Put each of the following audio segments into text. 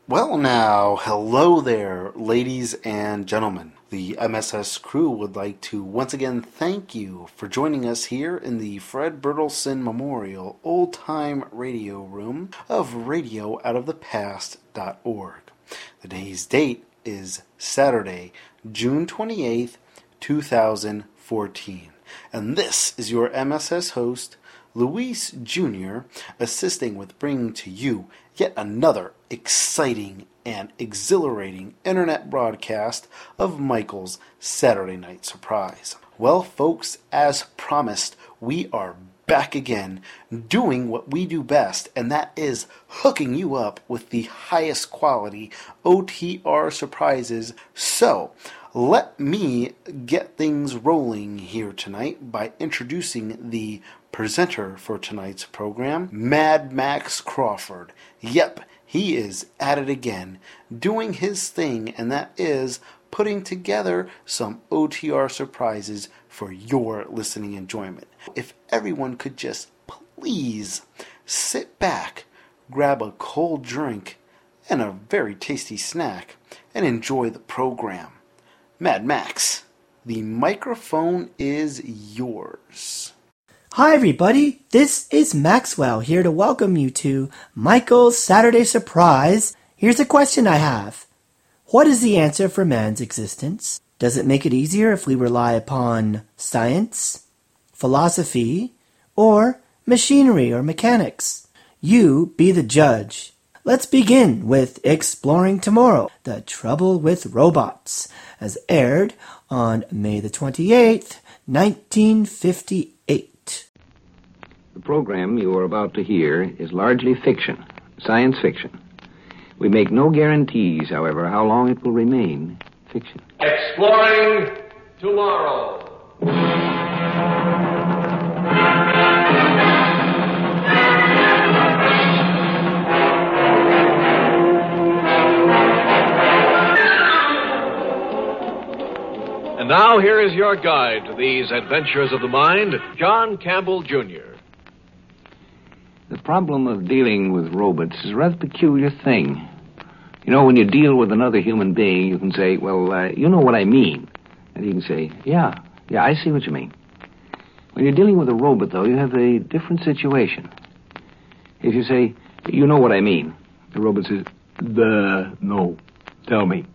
Well now, hello there, ladies and gentlemen. The MSS crew would like to once again thank you for joining us here in the Fred Bertelsen Memorial Old Time Radio Room of RadioOutOfThePast.org. The day's date is Saturday, June 28th, 2014. And this is your MSS host, Luis Jr., assisting with bringing to you yet another exciting and exhilarating internet broadcast of Michael's Saturday Night Surprise. Well, folks, as promised, we are back again doing what we do best, and that is hooking you up with the highest quality OTR surprises. So, let me get things rolling here tonight by introducing the presenter for tonight's program, Mad Max Crawford. Yep, he is at it again, doing his thing, and that is putting together some OTR surprises for your listening enjoyment. If everyone could just please sit back, grab a cold drink and a very tasty snack, and enjoy the program. Mad Max, the microphone is yours. Hi everybody, this is Maxwell here to welcome you to Michael's Saturday Surprise. Here's a question I have. What is the answer for man's existence? Does it make it easier if we rely upon science, philosophy, or machinery or mechanics? You be the judge. Let's begin with Exploring Tomorrow, The Trouble with Robots, as aired on May the 28th, 1958. The program you are about to hear is largely fiction, science fiction. We make no guarantees, however, how long it will remain fiction. Exploring Tomorrow. And now here is your guide to these adventures of the mind, John Campbell, Jr. The problem of dealing with robots is a rather peculiar thing. You know, when you deal with another human being, you can say, well, you know what I mean. And he can say, yeah, I see what you mean. When you're dealing with a robot, though, you have a different situation. If you say, you know what I mean, the robot says, no, tell me.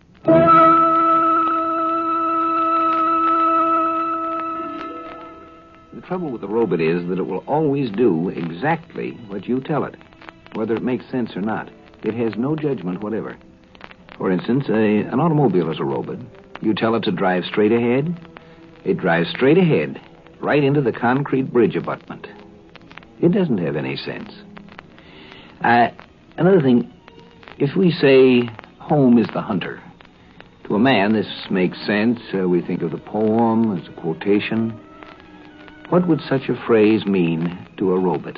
The trouble with the robot is that it will always do exactly what you tell it, whether it makes sense or not. It has no judgment whatever. For instance, an automobile is a robot. You tell it to drive straight ahead, it drives straight ahead, right into the concrete bridge abutment. It doesn't have any sense. Another thing, if we say home is the hunter, to a man this makes sense. We think of the poem as a quotation. What would such a phrase mean to a robot?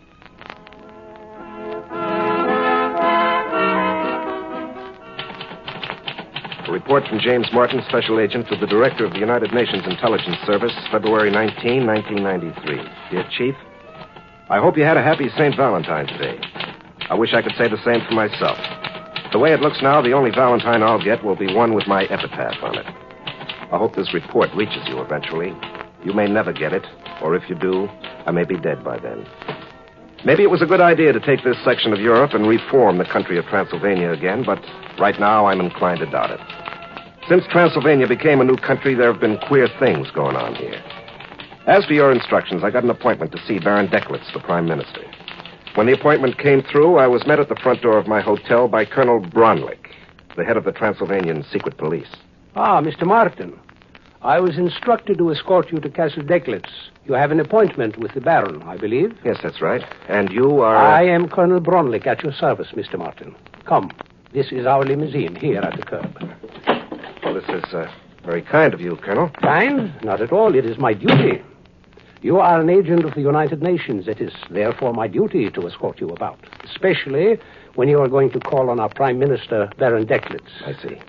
A report from James Martin, Special Agent to the Director of the United Nations Intelligence Service, February 19, 1993. Dear Chief, I hope you had a happy St. Valentine's Day. I wish I could say the same for myself. The way it looks now, the only Valentine I'll get will be one with my epitaph on it. I hope this report reaches you eventually. You may never get it, or if you do, I may be dead by then. Maybe it was a good idea to take this section of Europe and reform the country of Transylvania again, but right now I'm inclined to doubt it. Since Transylvania became a new country, there have been queer things going on here. As for your instructions, I got an appointment to see Baron Dechlitz, the Prime Minister. When the appointment came through, I was met at the front door of my hotel by Colonel Bronlik, the head of the Transylvanian Secret Police. Ah, Mr. Martin. I was instructed to escort you to Castle Dechlitz. You have an appointment with the Baron, I believe. Yes, that's right. And you are... I am Colonel Bronlik at your service, Mr. Martin. Come. This is our limousine here at the curb. Well, this is very kind of you, Colonel. Kind? Not at all. It is my duty. You are an agent of the United Nations. It is therefore my duty to escort you about, especially when you are going to call on our Prime Minister, Baron Dechlitz. I see.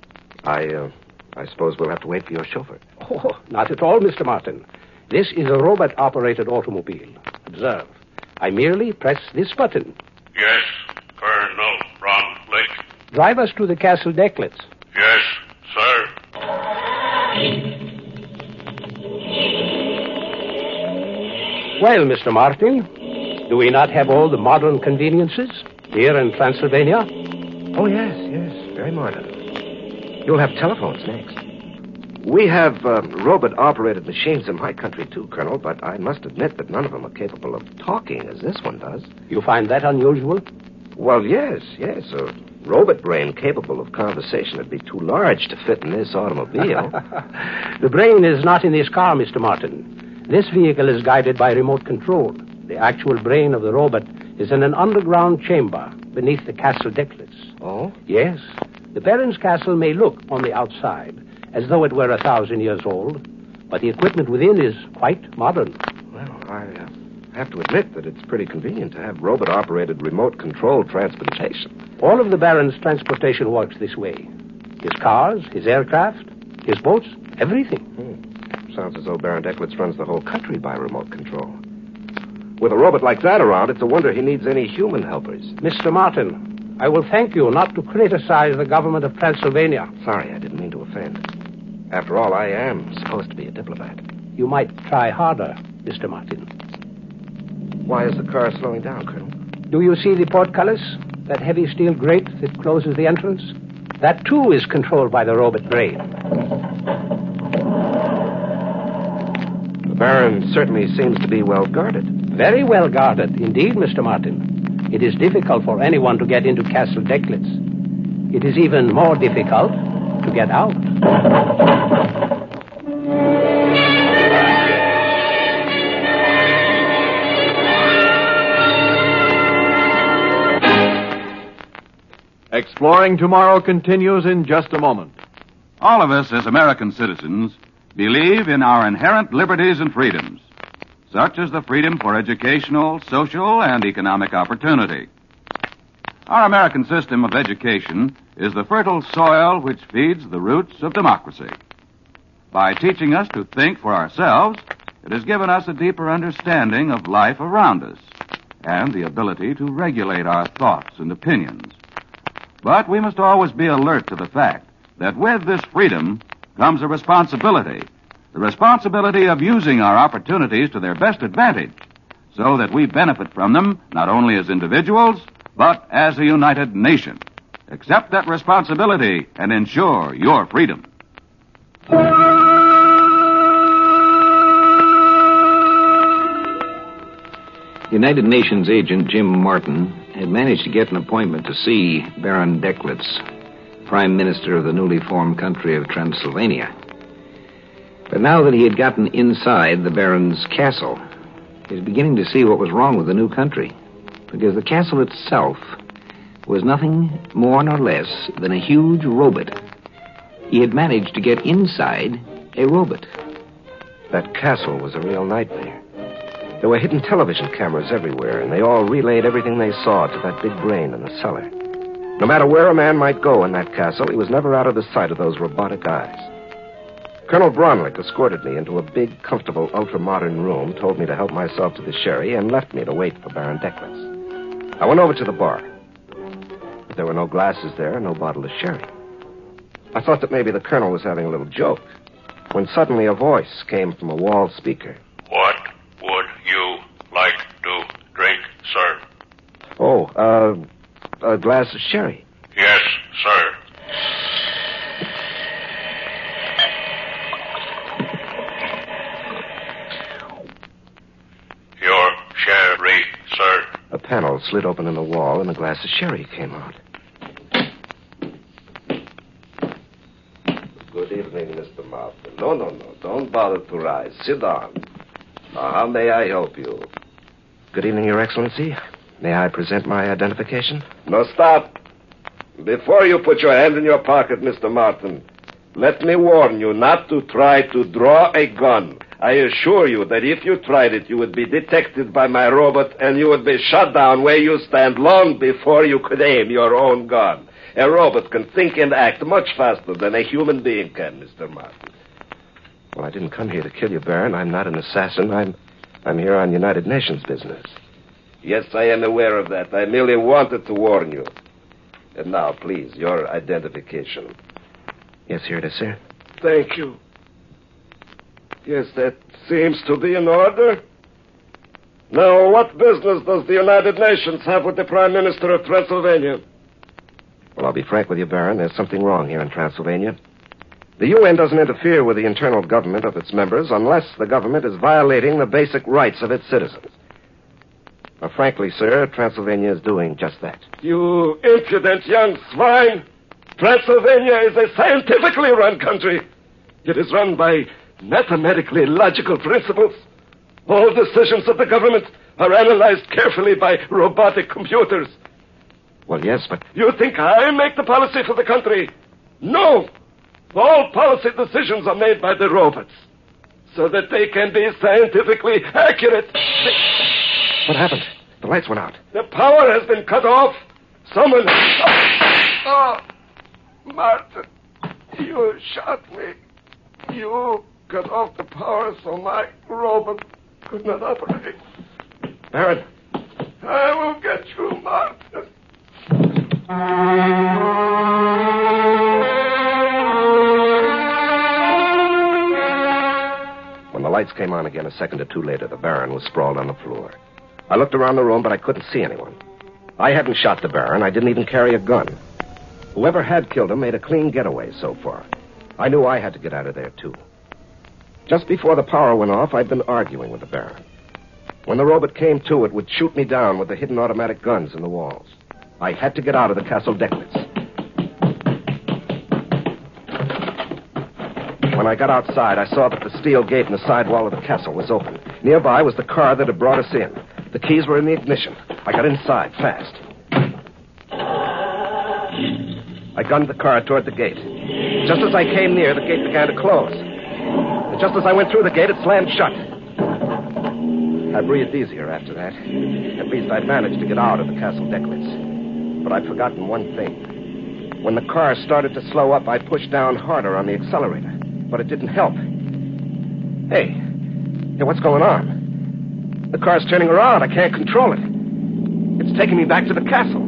I suppose we'll have to wait for your chauffeur. Oh, not at all, Mr. Martin. This is a robot-operated automobile. Observe. I merely press this button. Yes, Colonel Bronlik. drive us to the Castle Decklitz. Yes, sir. Well, Mr. Martin, do we not have all the modern conveniences here in Transylvania? Oh, yes, very modern. You'll have telephones next. We have robot-operated machines in my country, too, Colonel, but I must admit that none of them are capable of talking as this one does. You find that unusual? Well, yes. A robot brain capable of conversation would be too large to fit in this automobile. The brain is not in this car, Mr. Martin. This vehicle is guided by remote control. The actual brain of the robot is in an underground chamber beneath the Castle Decklitz. Oh? Yes. The Baron's castle may look on the outside as though it were 1,000 years old, but the equipment within is quite modern. Well, I have to admit that it's pretty convenient to have robot-operated remote-controlled transportation. All of the Baron's transportation works this way. His cars, his aircraft, his boats, everything. Sounds as though Baron Decklitz runs the whole country by remote control. With a robot like that around, it's a wonder he needs any human helpers. Mr. Martin, I will thank you not to criticize the government of Transylvania. Sorry, I didn't mean to offend. After all, I am supposed to be a diplomat. You might try harder, Mr. Martin. Why is the car slowing down, Colonel? Do you see the portcullis? That heavy steel grate that closes the entrance? That, too, is controlled by the robot brain. The Baron certainly seems to be well guarded. Very well guarded, indeed, Mr. Martin. It is difficult for anyone to get into Castle Decklitz. It is even more difficult to get out. Exploring Tomorrow continues in just a moment. All of us as American citizens believe in our inherent liberties and freedoms, such as the freedom for educational, social, and economic opportunity. Our American system of education is the fertile soil which feeds the roots of democracy. By teaching us to think for ourselves, it has given us a deeper understanding of life around us and the ability to regulate our thoughts and opinions. But we must always be alert to the fact that with this freedom comes a responsibility, the responsibility of using our opportunities to their best advantage so that we benefit from them not only as individuals, but as a united nation. Accept that responsibility and ensure your freedom. United Nations agent Jim Martin had managed to get an appointment to see Baron Decklitz, Prime Minister of the newly formed country of Transylvania. But now that he had gotten inside the Baron's castle, he was beginning to see what was wrong with the new country, because the castle itself was nothing more nor less than a huge robot. He had managed to get inside a robot. That castle was a real nightmare. There were hidden television cameras everywhere, and they all relayed everything they saw to that big brain in the cellar. No matter where a man might go in that castle, he was never out of the sight of those robotic eyes. Colonel Bronlick escorted me into a big, comfortable, ultra-modern room, told me to help myself to the sherry, and left me to wait for Baron Decklitz. I went over to the bar. But there were no glasses there and no bottle of sherry. I thought that maybe the colonel was having a little joke, when suddenly a voice came from a wall speaker. What would you like to drink, sir? Oh, a glass of sherry. Yes, sir. Your sherry, sir. A panel slid open in the wall, and a glass of sherry came out. Good evening, Mr. Martin. No. Don't bother to rise. Sit down. Now, how may I help you? Good evening, Your Excellency. May I present my identification? No, stop. Before you put your hand in your pocket, Mr. Martin, let me warn you not to try to draw a gun. I assure you that if you tried it, you would be detected by my robot, and you would be shot down where you stand long before you could aim your own gun. A robot can think and act much faster than a human being can, Mr. Martin. Well, I didn't come here to kill you, Baron. I'm not an assassin. I'm here on United Nations business. Yes, I am aware of that. I merely wanted to warn you. And now, please, your identification. Yes, here it is, sir. Thank you. Yes, that seems to be in order. Now, what business does the United Nations have with the Prime Minister of Transylvania? Well, I'll be frank with you, Baron. There's something wrong here in Transylvania. The UN doesn't interfere with the internal government of its members unless the government is violating the basic rights of its citizens. Now, frankly, sir, Transylvania is doing just that. You impudent young swine! Transylvania is a scientifically run country. It is run by mathematically logical principles. All decisions of the government are analyzed carefully by robotic computers. Well, yes, but... You think I make the policy for the country? No! All policy decisions are made by the robots, so that they can be scientifically accurate. What happened? The lights went out. The power has been cut off. Someone... Oh, Martin, you shot me. You cut off the power so my robot could not operate. Baron. I will get you, Martin. When the lights came on again a second or two later, the Baron was sprawled on the floor. I looked around the room, but I couldn't see anyone. I hadn't shot the Baron. I didn't even carry a gun. Whoever had killed him made a clean getaway so far. I knew I had to get out of there, too. Just before the power went off, I'd been arguing with the Baron. When the robot came to, it would shoot me down with the hidden automatic guns in the walls. I had to get out of the Castle Decklitz. When I got outside, I saw that the steel gate in the side wall of the castle was open. Nearby was the car that had brought us in. The keys were in the ignition. I got inside fast. I gunned the car toward the gate. Just as I came near, the gate began to close. And just as I went through the gate, it slammed shut. I breathed easier after that. At least I'd managed to get out of the Castle Decklitz. But I'd forgotten one thing. When the car started to slow up, I pushed down harder on the accelerator. But it didn't help. Hey, what's going on? The car's turning around. I can't control it. It's taking me back to the castle.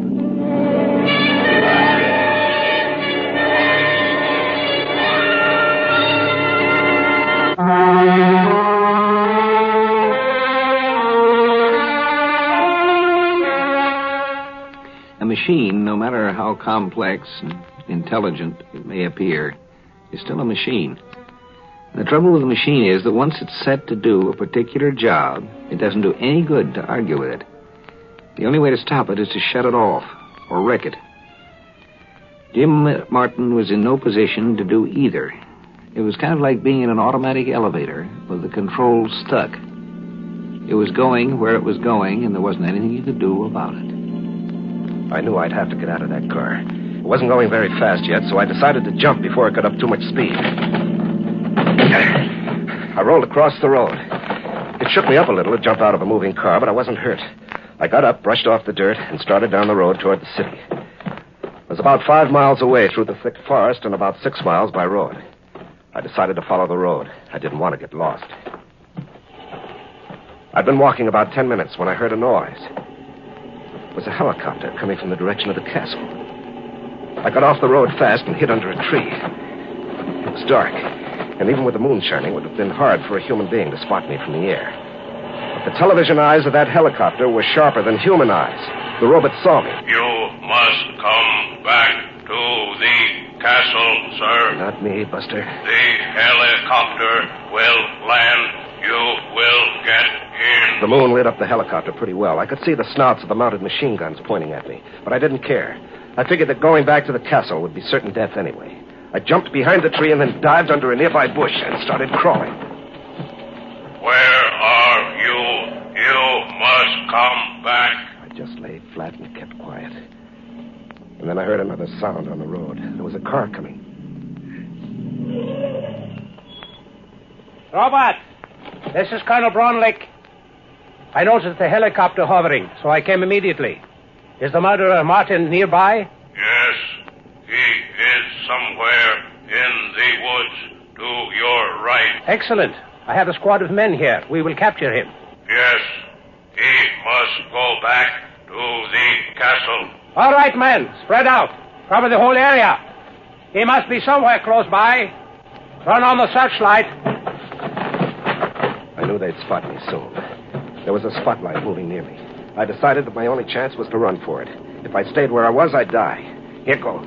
A machine, no matter how complex and intelligent it may appear, is still a machine. And the trouble with the machine is that once it's set to do a particular job, it doesn't do any good to argue with it. The only way to stop it is to shut it off or wreck it. Jim Martin was in no position to do either. It was kind of like being in an automatic elevator with the controls stuck. It was going where it was going, and there wasn't anything you could do about it. I knew I'd have to get out of that car. It wasn't going very fast yet, so I decided to jump before it got up too much speed. I rolled across the road. It shook me up a little to jump out of a moving car, but I wasn't hurt. I got up, brushed off the dirt, and started down the road toward the city. I was about 5 miles away through the thick forest and about 6 miles by road. I decided to follow the road. I didn't want to get lost. I'd been walking about 10 minutes when I heard a noise. It was a helicopter coming from the direction of the castle. I got off the road fast and hid under a tree. It was dark, and even with the moon shining, it would have been hard for a human being to spot me from the air. But the television eyes of that helicopter were sharper than human eyes. The robot saw me. You must come back to the castle, sir. Not me, Buster. The helicopter will land. You will get in. The moon lit up the helicopter pretty well. I could see the snouts of the mounted machine guns pointing at me, but I didn't care. I figured that going back to the castle would be certain death anyway. I jumped behind the tree and then dived under a nearby bush and started crawling. Where are you? You must come back. I just lay flat and kept quiet. And then I heard another sound on the road. There was a car coming. Robert, this is Colonel Braunlick. I noticed the helicopter hovering, so I came immediately. Is the murderer Martin nearby? Yes, he is somewhere in the woods to your right. Excellent. I have a squad of men here. We will capture him. Yes, he must go back to the castle. All right, men. Spread out. Cover the whole area. He must be somewhere close by. Turn on the searchlight. I knew they'd spot me soon. There was a spotlight moving near me. I decided that my only chance was to run for it. If I stayed where I was, I'd die. Here goes.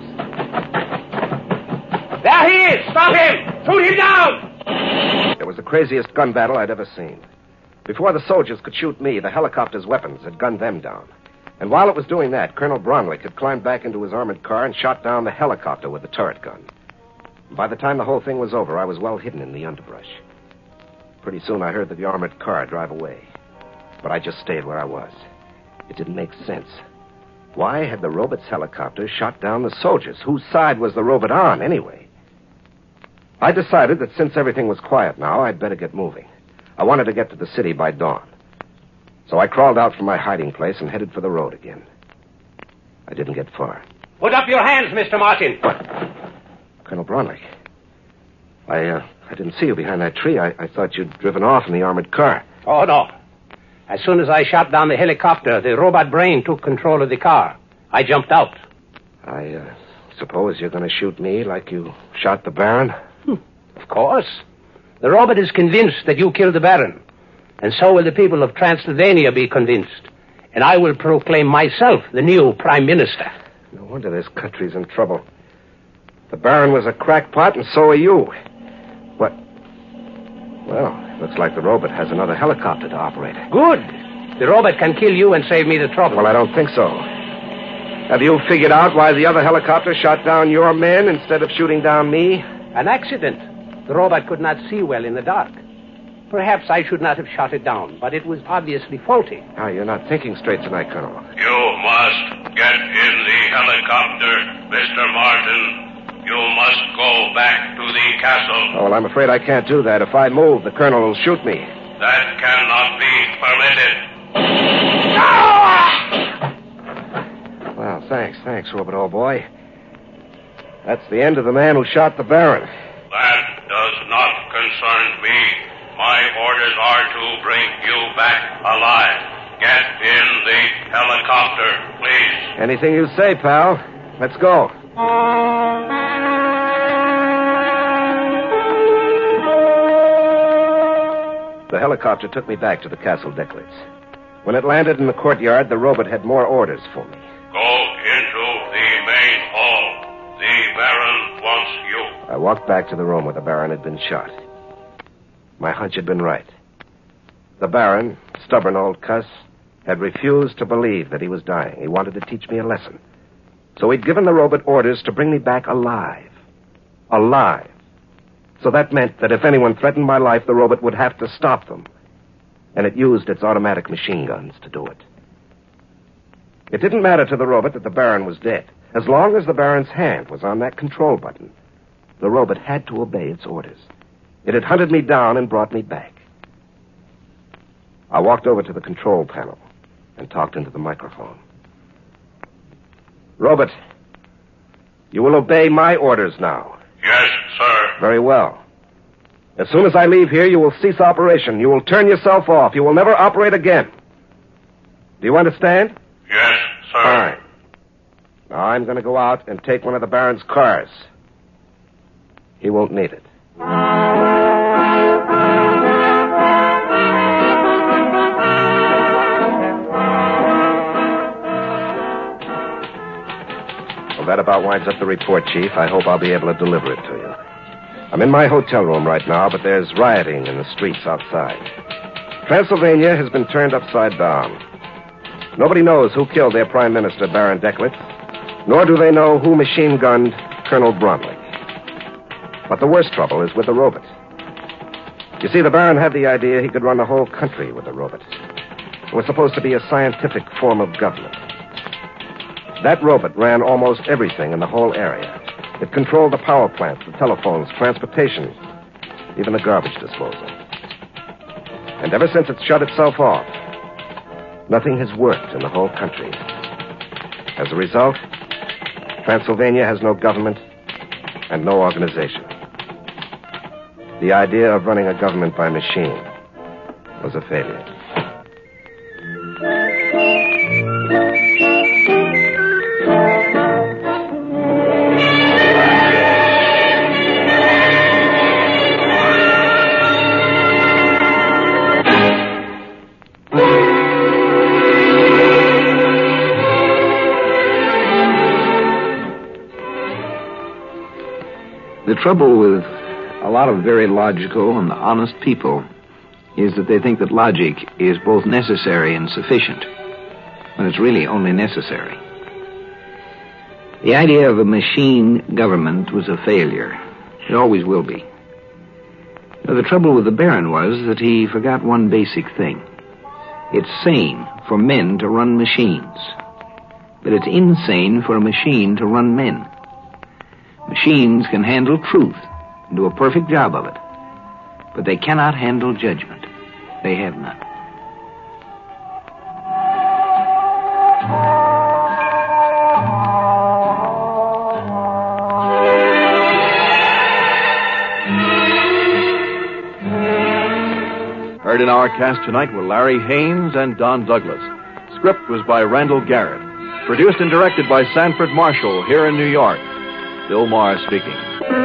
There he is! Stop him! Shoot him down! It was the craziest gun battle I'd ever seen. Before the soldiers could shoot me, the helicopter's weapons had gunned them down. And while it was doing that, Colonel Bronlick had climbed back into his armored car and shot down the helicopter with the turret gun. By the time the whole thing was over, I was well hidden in the underbrush. Pretty soon I heard the armored car drive away. But I just stayed where I was. It didn't make sense. Why had the robot's helicopter shot down the soldiers? Whose side was the robot on, anyway? I decided that since everything was quiet now, I'd better get moving. I wanted to get to the city by dawn. So I crawled out from my hiding place and headed for the road again. I didn't get far. Put up your hands, Mr. Martin. What? Colonel Bronlick. I didn't see you behind that tree. I thought you'd driven off in the armored car. Oh, no. As soon as I shot down the helicopter, the robot brain took control of the car. I jumped out. I suppose you're going to shoot me like you shot the Baron? Of course. The robot is convinced that you killed the Baron. And so will the people of Transylvania be convinced. And I will proclaim myself the new Prime Minister. No wonder this country's in trouble. The Baron was a crackpot, and so are you. What? Well, looks like the robot has another helicopter to operate. Good. The robot can kill you and save me the trouble. Well, I don't think so. Have you figured out why the other helicopter shot down your men instead of shooting down me? An accident. The robot could not see well in the dark. Perhaps I should not have shot it down, but it was obviously faulty. Oh, you're not thinking straight tonight, Colonel. You must get in the helicopter, Mr. Martin. You must go back to the castle. Oh, well, I'm afraid I can't do that. If I move, the Colonel will shoot me. That cannot be permitted. Well, thanks, Robot, old boy. That's the end of the man who shot the Baron. That does not concern me. My orders are to bring you back alive. Get in the helicopter, please. Anything you say, pal. Let's go. The helicopter took me back to the Castle Decklitz. When it landed in the courtyard, the robot had more orders for me. Go into the main hall. The Baron wants you. I walked back to the room where the Baron had been shot. My hunch had been right. The Baron, stubborn old cuss, had refused to believe that he was dying. He wanted to teach me a lesson. So he'd given the robot orders to bring me back alive. Alive. So that meant that if anyone threatened my life, the robot would have to stop them. And it used its automatic machine guns to do it. It didn't matter to the robot that the Baron was dead. As long as the Baron's hand was on that control button, the robot had to obey its orders. It had hunted me down and brought me back. I walked over to the control panel and talked into the microphone. Robot, you will obey my orders now. Yes, sir. Very well. As soon as I leave here, you will cease operation. You will turn yourself off. You will never operate again. Do you understand? Yes, sir. Fine. Now I'm going to go out and take one of the Baron's cars. He won't need it. Well, that about winds up the report, Chief. I hope I'll be able to deliver it to you. I'm in my hotel room right now, but there's rioting in the streets outside. Transylvania has been turned upside down. Nobody knows who killed their Prime Minister, Baron Decklitz, nor do they know who machine-gunned Colonel Bronlick. But the worst trouble is with the robot. You see, the Baron had the idea he could run the whole country with the robot. It was supposed to be a scientific form of government. That robot ran almost everything in the whole area. It controlled the power plants, the telephones, transportation, even the garbage disposal. And ever since it shut itself off, nothing has worked in the whole country. As a result, Transylvania has no government and no organization. The idea of running a government by machine was a failure. The trouble with a lot of very logical and honest people is that they think that logic is both necessary and sufficient, when it's really only necessary. The idea of a machine government was a failure. It always will be. Now, the trouble with the Baron was that he forgot one basic thing. It's sane for men to run machines, but it's insane for a machine to run men. Machines can handle truth and do a perfect job of it, but they cannot handle judgment. They have none. Heard in our cast tonight were Larry Haynes and Don Douglas. Script was by Randall Garrett. Produced and directed by Sanford Marshall here in New York. Bill Maher speaking.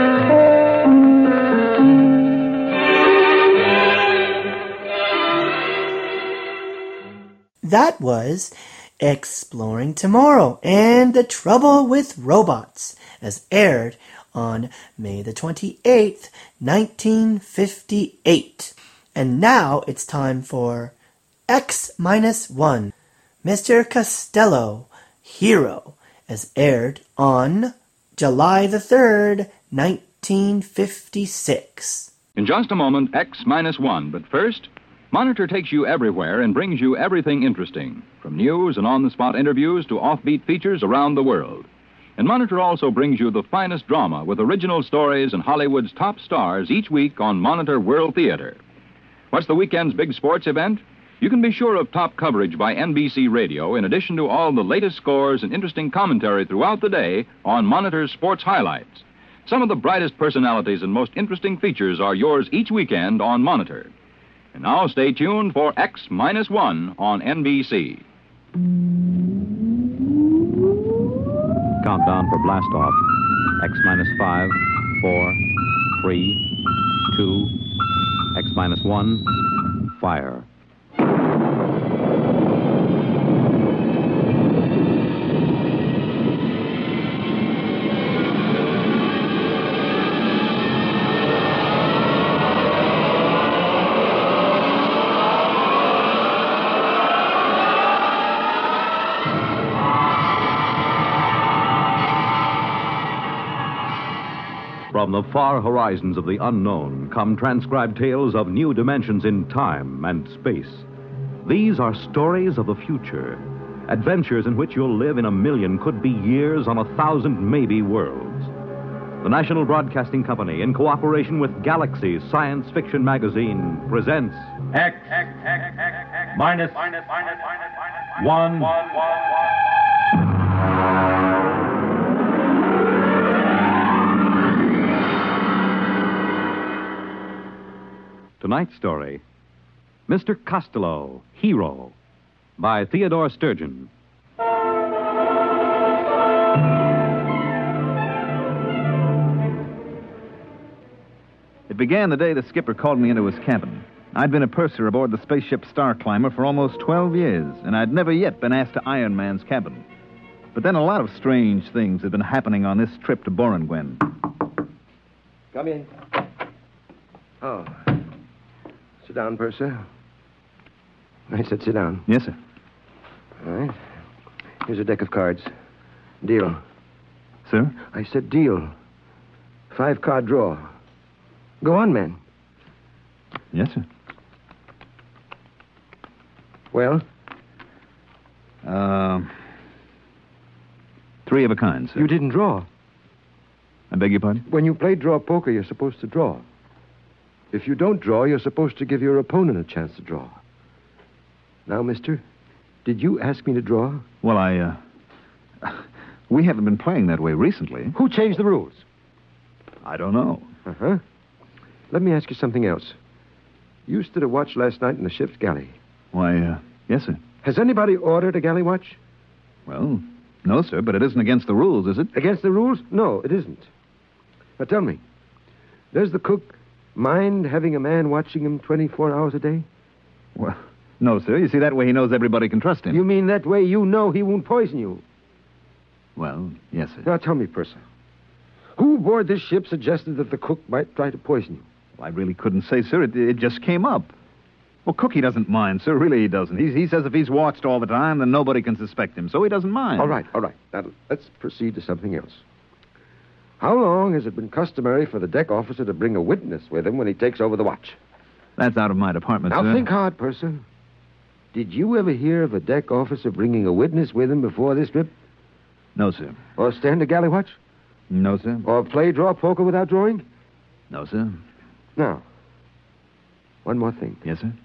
That was Exploring Tomorrow and the Trouble with Robots, as aired on May the 28th, 1958. And now it's time for X-1, Mr. Costello, Hero, as aired on July the 3rd, 1956. In just a moment, X-1. But first, Monitor takes you everywhere and brings you everything interesting, from news and on-the-spot interviews to offbeat features around the world. And Monitor also brings you the finest drama with original stories and Hollywood's top stars each week on Monitor World Theater. What's the weekend's big sports event? You can be sure of top coverage by NBC Radio, in addition to all the latest scores and interesting commentary throughout the day on Monitor's sports highlights. Some of the brightest personalities and most interesting features are yours each weekend on Monitor. And now stay tuned for X-1 on NBC. Countdown for blastoff. X-5, 4, 3, 2, X-1, fire. From the far horizons of the unknown come transcribed tales of new dimensions in time and space. These are stories of the future, adventures in which you'll live in a million, could be years, on 1,000 maybe worlds. The National Broadcasting Company, in cooperation with Galaxy Science Fiction Magazine, presents X-1. Tonight's story, Mr. Costello, Hero, by Theodore Sturgeon. It began the day the skipper called me into his cabin. I'd been a purser aboard the spaceship Star Climber for almost 12 years, and I'd never yet been asked to Iron Man's cabin. But then a lot of strange things had been happening on this trip to Boranguen. Come in. Oh. Sit down, Purser. I said sit down. Yes, sir. All right. Here's a deck of cards. Deal. Sir? I said deal. 5-card draw. Go on, man. Yes, sir. Well? 3 of a kind, sir. You didn't draw. I beg your pardon? When you play draw poker, you're supposed to draw. If you don't draw, you're supposed to give your opponent a chance to draw. Now, mister, did you ask me to draw? Well, we haven't been playing that way recently. Who changed the rules? I don't know. Uh-huh. Let me ask you something else. You stood a watch last night in the ship's galley. Why, yes, sir. Has anybody ordered a galley watch? Well, no, sir, but it isn't against the rules, is it? Against the rules? No, it isn't. Now, tell me, does the cook mind having a man watching him 24 hours a day? Well, no, sir. You see, that way he knows everybody can trust him. You mean that way you know he won't poison you? Well, yes, sir. Now, tell me, Purser, who aboard this ship suggested that the cook might try to poison you? Well, I really couldn't say, sir. It just came up. Well, Cookie doesn't mind, sir. Really, he doesn't. He says if he's watched all the time, then nobody can suspect him, so he doesn't mind. All right. Now, let's proceed to something else. How long has it been customary for the deck officer to bring a witness with him when he takes over the watch? That's out of my department, Now, sir. think hard, Purser. Did you ever hear of a deck officer bringing a witness with him before this trip? No, sir. Or stand a galley watch? No, sir. Or play draw poker without drawing? No, sir. Now, one more thing. Yes, sir?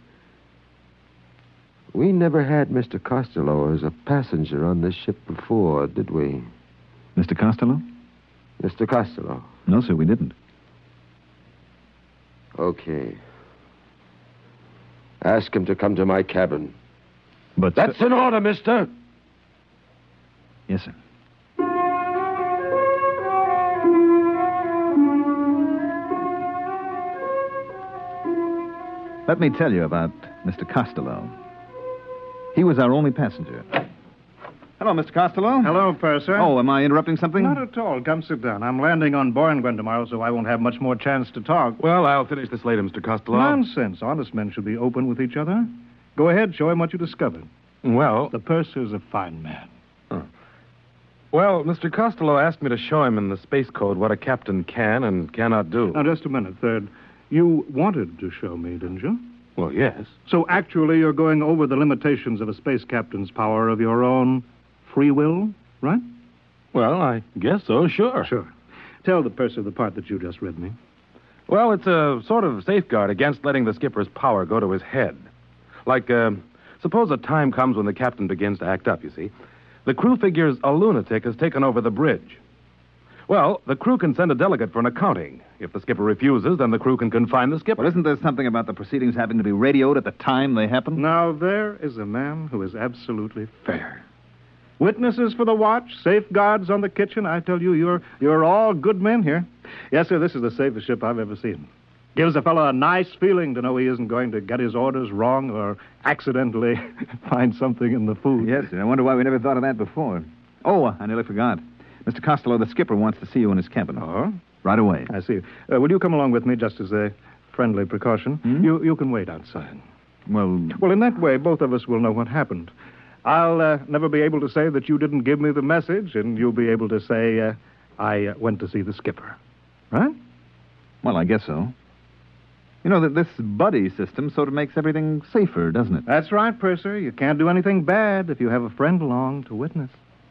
We never had Mr. Costello as a passenger on this ship before, did we? Mr. Costello? Mr. Costello. No, sir, we didn't. Okay. Ask him to come to my cabin. But... That's an order, mister. Yes, sir. Let me tell you about Mr. Costello. He was our only passenger. Hello, Mr. Costello. Hello, Purser. Oh, am I interrupting something? Not at all. Come sit down. I'm landing on Borngwen tomorrow, so I won't have much more chance to talk. Well, I'll finish this later, Mr. Costello. Nonsense. Honest men should be open with each other. Go ahead, show him what you discovered. Well... The Purser's a fine man. Well, Mr. Costello asked me to show him in the space code what a captain can and cannot do. Now, just a minute, Third. You wanted to show me, didn't you? Well, yes. So actually you're going over the limitations of a space captain's power of your own free will, right? Well, I guess so, sure. Sure. Tell the Purser the part that you just read me. Well, it's a sort of safeguard against letting the skipper's power go to his head. Like, suppose a time comes when the captain begins to act up, you see. The crew figures a lunatic has taken over the bridge. Well, the crew can send a delegate for an accounting. If the skipper refuses, then the crew can confine the skipper. Well, isn't there something about the proceedings having to be radioed at the time they happen? Now, there is a man who is absolutely fair. Witnesses for the watch, safeguards on the kitchen. I tell you, you're all good men here. Yes, sir, this is the safest ship I've ever seen. Gives a fellow a nice feeling to know he isn't going to get his orders wrong or accidentally find something in the food. Yes, sir. I wonder why we never thought of that before. Oh, I nearly forgot. Mr. Costello, the skipper wants to see you in his cabin. Oh? Right away. I see. Will you come along with me just as a friendly precaution? You can wait outside. Well, in that way, both of us will know what happened. I'll never be able to say that you didn't give me the message, and you'll be able to say I went to see the skipper. Right? Well, I guess so. You know, that this buddy system sort of makes everything safer, doesn't it? That's right, Purser. You can't do anything bad if you have a friend along to witness.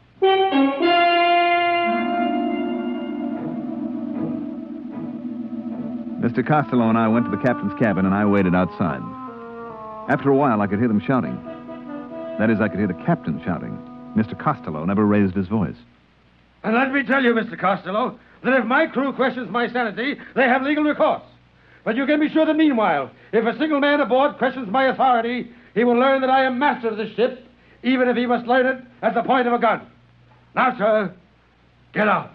Mr. Costello and I went to the captain's cabin, and I waited outside. After a while, I could hear them shouting. That is, I could hear the captain shouting. Mr. Costello never raised his voice. And let me tell you, Mr. Costello, that if my crew questions my sanity, they have legal recourse. But you can be sure that meanwhile, if a single man aboard questions my authority, he will learn that I am master of this ship, even if he must learn it at the point of a gun. Now, sir, get out.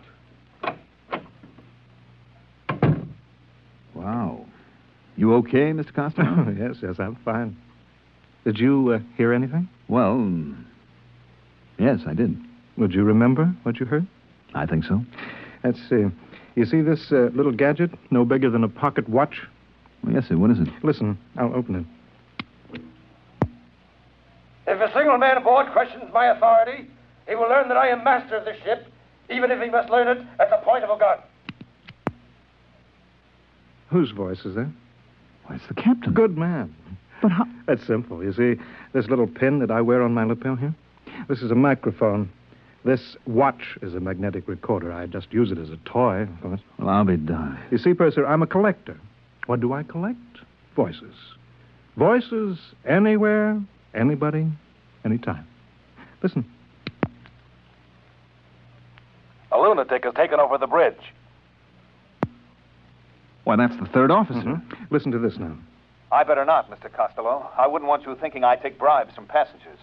Wow. You okay, Mr. Costello? Yes, I'm fine. Did you hear anything? Well, yes, I did. Would you remember what you heard? I think so. Let's see. You see this little gadget, no bigger than a pocket watch? Well, yes, sir. What is it? Listen, I'll open it. If a single man aboard questions my authority, he will learn that I am master of this ship, even if he must learn it at the point of a gun. Whose voice is that? Why, it's the captain. Good man. But how? That's simple. You see, this little pin that I wear on my lapel here? This is a microphone. This watch is a magnetic recorder. I just use it as a toy, of course. Well, I'll be darned. You see, Purser, I'm a collector. What do I collect? Voices. Voices anywhere, anybody, anytime. Listen. A lunatic has taken over the bridge. Why, that's the third officer. Mm-hmm. Listen to this now. I better not, Mr. Costello. I wouldn't want you thinking I take bribes from passengers.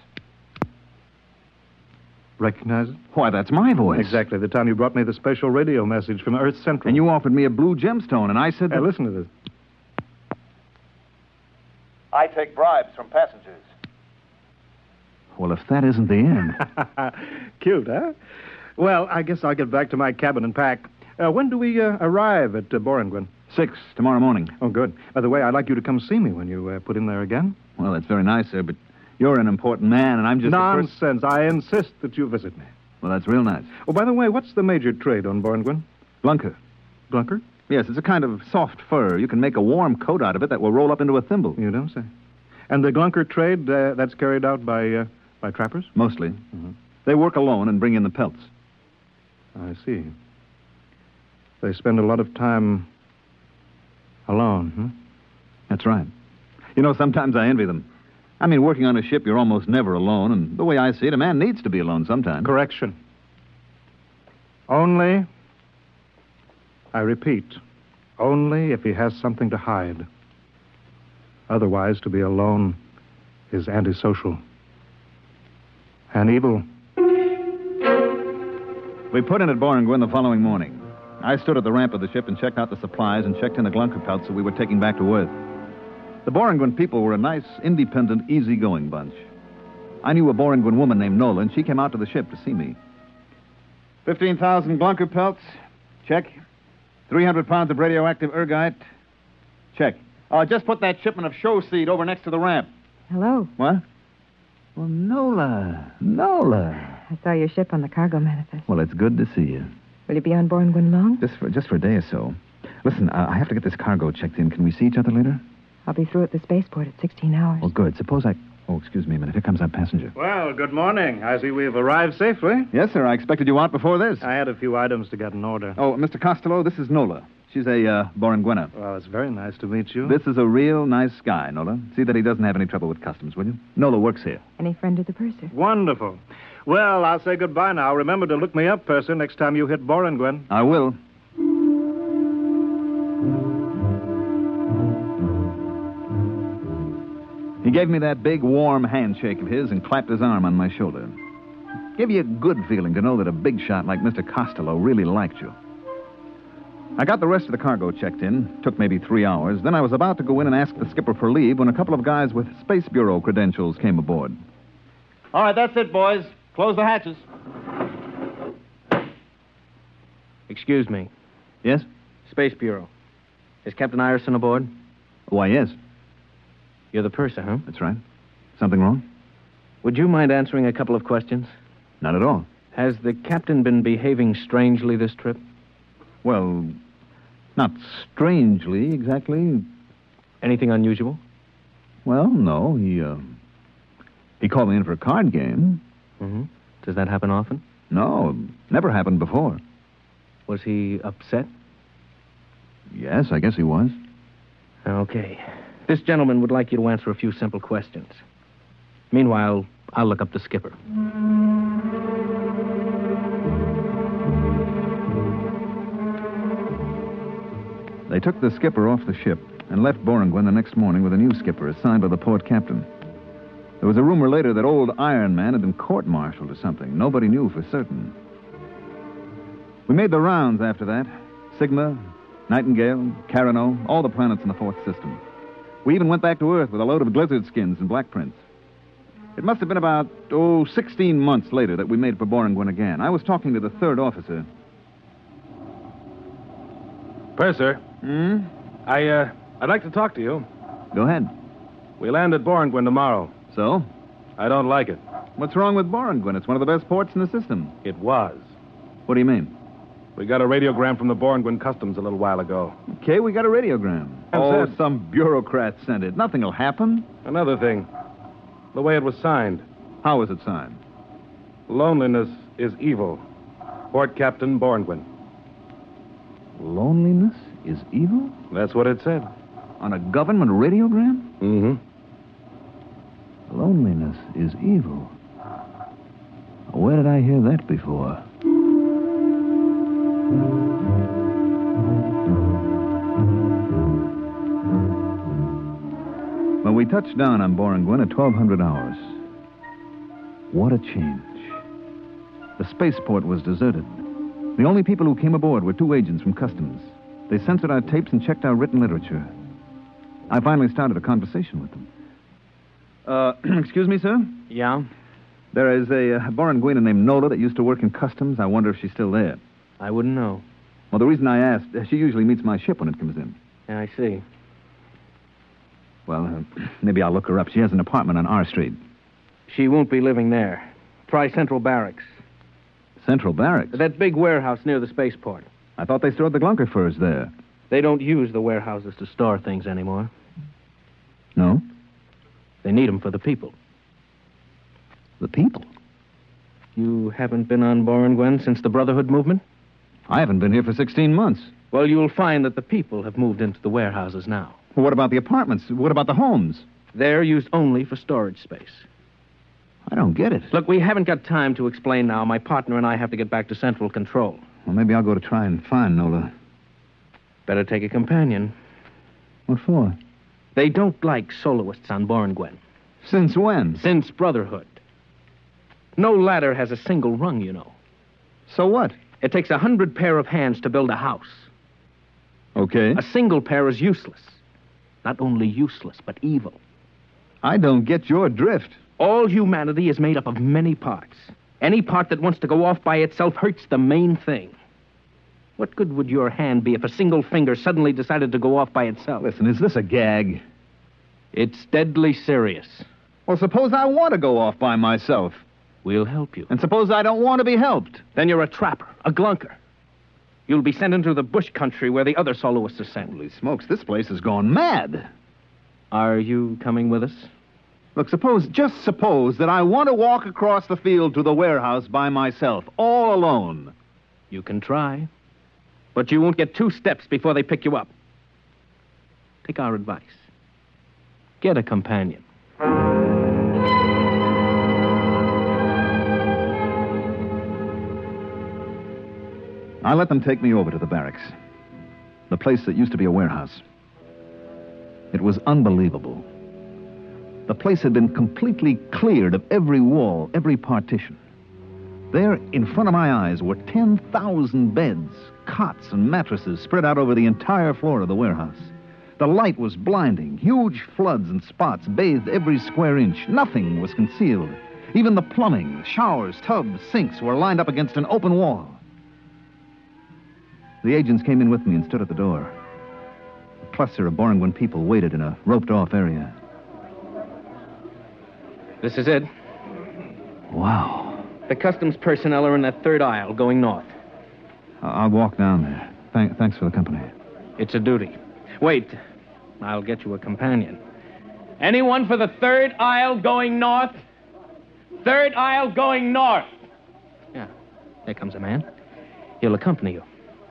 Recognize it? Why, that's my voice. Exactly. The time you brought me the special radio message from Earth Central. And you offered me a blue gemstone, and I said that... Hey, listen to this. I take bribes from passengers. Well, if that isn't the end... Cute, huh? Well, I guess I'll get back to my cabin and pack. When do we arrive at Borenguen? 6 tomorrow morning. Oh, good. By the way, I'd like you to come see me when you put in there again. Well, that's very nice, sir, but you're an important man, and I'm just Nonsense. I insist that you visit me. Well, that's real nice. Oh, by the way, what's the major trade on Borenguen? Glunker. Glunker? Yes, it's a kind of soft fur. You can make a warm coat out of it that will roll up into a thimble. You don't say. And the Glunker trade, that's carried out by trappers? Mostly. They work alone and bring in the pelts. I see. They spend a lot of time alone, huh? That's right. You know, sometimes I envy them. I mean, working on a ship, you're almost never alone, and the way I see it, a man needs to be alone sometimes. Correction. Only, I repeat, only if he has something to hide. Otherwise, to be alone is antisocial and evil. We put in at Borenguen the following morning. I stood at the ramp of the ship and checked out the supplies and checked in the Glunker pelts that we were taking back to Earth. The Borenguen people were a nice, independent, easygoing bunch. I knew a Borenguen woman named Nola, and she came out to the ship to see me. 15,000 Glunker pelts. Check. 300 pounds of radioactive ergite. Check. Just put that shipment of show seed over next to the ramp. Hello. What? Well, Nola. I saw your ship on the cargo manifest. Well, it's good to see you. Will you be on Borenguen long? Just for a day or so. Listen, I have to get this cargo checked in. Can we see each other later? I'll be through at the spaceport at 16 hours. Well, good. Suppose I... Oh, excuse me a minute. Here comes our passenger. Well, good morning. I see we've arrived safely. Yes, sir. I expected you out before this. I had a few items to get in order. Oh, Mr. Costello, this is Nola. She's a Borenguena. Well, it's very nice to meet you. This is a real nice guy, Nola. See that he doesn't have any trouble with customs, will you? Nola works here. Any friend of the purser? Wonderful. Well, I'll say goodbye now. Remember to look me up, purser, next time you hit Borenguen. I will. He gave me that big, warm handshake of his and clapped his arm on my shoulder. Gave you a good feeling to know that a big shot like Mr. Costello really liked you. I got the rest of the cargo checked in. Took maybe 3 hours. Then I was about to go in and ask the skipper for leave when a couple of guys with Space Bureau credentials came aboard. All right, that's it, boys. Close the hatches. Excuse me. Yes? Space Bureau. Is Captain Ireson aboard? Why, yes. You're the purser, huh? That's right. Something wrong? Would you mind answering a couple of questions? Not at all. Has the captain been behaving strangely this trip? Well, not strangely, exactly. Anything unusual? Well, no. He called me in for a card game. Mm-hmm. Does that happen often? No, never happened before. Was he upset? Yes, I guess he was. Okay. This gentleman would like you to answer a few simple questions. Meanwhile, I'll look up the skipper. They took the skipper off the ship and left Borenguen the next morning with a new skipper assigned by the port captain. There was a rumor later that old Iron Man had been court-martialed or something. Nobody knew for certain. We made the rounds after that. Sigma, Nightingale, Carano, all the planets in the fourth system. We even went back to Earth with a load of blizzard skins and black prints. It must have been about, 16 months later that we made for Borenguen again. I was talking to the third officer. Purser. I'd like to talk to you. Go ahead. We land at Borenguen tomorrow. So? I don't like it. What's wrong with Borenguen? It's one of the best ports in the system. It was. What do you mean? We got a radiogram from the Borenguen Customs a little while ago. Okay, we got a radiogram. Some bureaucrat sent it. Nothing'll happen. Another thing. The way it was signed. How was it signed? Loneliness is evil. Port Captain Borenguen. Loneliness is evil? That's what it said. On a government radiogram? Mm-hmm. Loneliness is evil. Where did I hear that before? When we touched down on Borenguen at 1200 hours, what a change. The spaceport was deserted. The only people who came aboard were 2 agents from Customs. They censored our tapes and checked our written literature. I finally started a conversation with them. Excuse me, sir? Yeah? There is a Borenguena named Nola that used to work in Customs. I wonder if she's still there. I wouldn't know. Well, the reason I asked, she usually meets my ship when it comes in. Yeah, I see. Well, maybe I'll look her up. She has an apartment on R Street. She won't be living there. Try Central Barracks. Central Barracks? That big warehouse near the spaceport. I thought they stored the Glunker furs there. They don't use the warehouses to store things anymore. No? They need them for the people. The people? You haven't been on Boren, Gwen, since the Brotherhood movement? I haven't been here for 16 months. Well, you'll find that the people have moved into the warehouses now. Well, what about the apartments? What about the homes? They're used only for storage space. I don't get it. Look, we haven't got time to explain now. My partner and I have to get back to Central Control. Well, maybe I'll go to try and find Nola. Better take a companion. What for? They don't like soloists on Boren, Gwen. Since when? Since Brotherhood. No ladder has a single rung, you know. So what? It takes 100 pair of hands to build a house. Okay. A single pair is useless. Not only useless, but evil. I don't get your drift. All humanity is made up of many parts. Any part that wants to go off by itself hurts the main thing. What good would your hand be if a single finger suddenly decided to go off by itself? Listen, is this a gag? It's deadly serious. Well, suppose I want to go off by myself. We'll help you. And suppose I don't want to be helped. Then you're a trapper, a glunker. You'll be sent into the bush country where the other soloists are sent. Holy smokes, this place has gone mad. Are you coming with us? Look, just suppose that I want to walk across the field to the warehouse by myself, all alone. You can try. But you won't get 2 steps before they pick you up. Take our advice. Get a companion. I let them take me over to the barracks. The place that used to be a warehouse. It was unbelievable. The place had been completely cleared of every wall, every partition. There, in front of my eyes, were 10,000 beds, cots, and mattresses spread out over the entire floor of the warehouse. The light was blinding. Huge floods and spots bathed every square inch. Nothing was concealed. Even the plumbing, showers, tubs, sinks were lined up against an open wall. The agents came in with me and stood at the door. A cluster of Boringwin people waited in a roped-off area. This is it. Wow. The customs personnel are in that third aisle, going north. I'll walk down there. Thanks for the company. It's a duty. Wait. I'll get you a companion. Anyone for the third aisle going north? Third aisle going north. Yeah. There comes a man. He'll accompany you.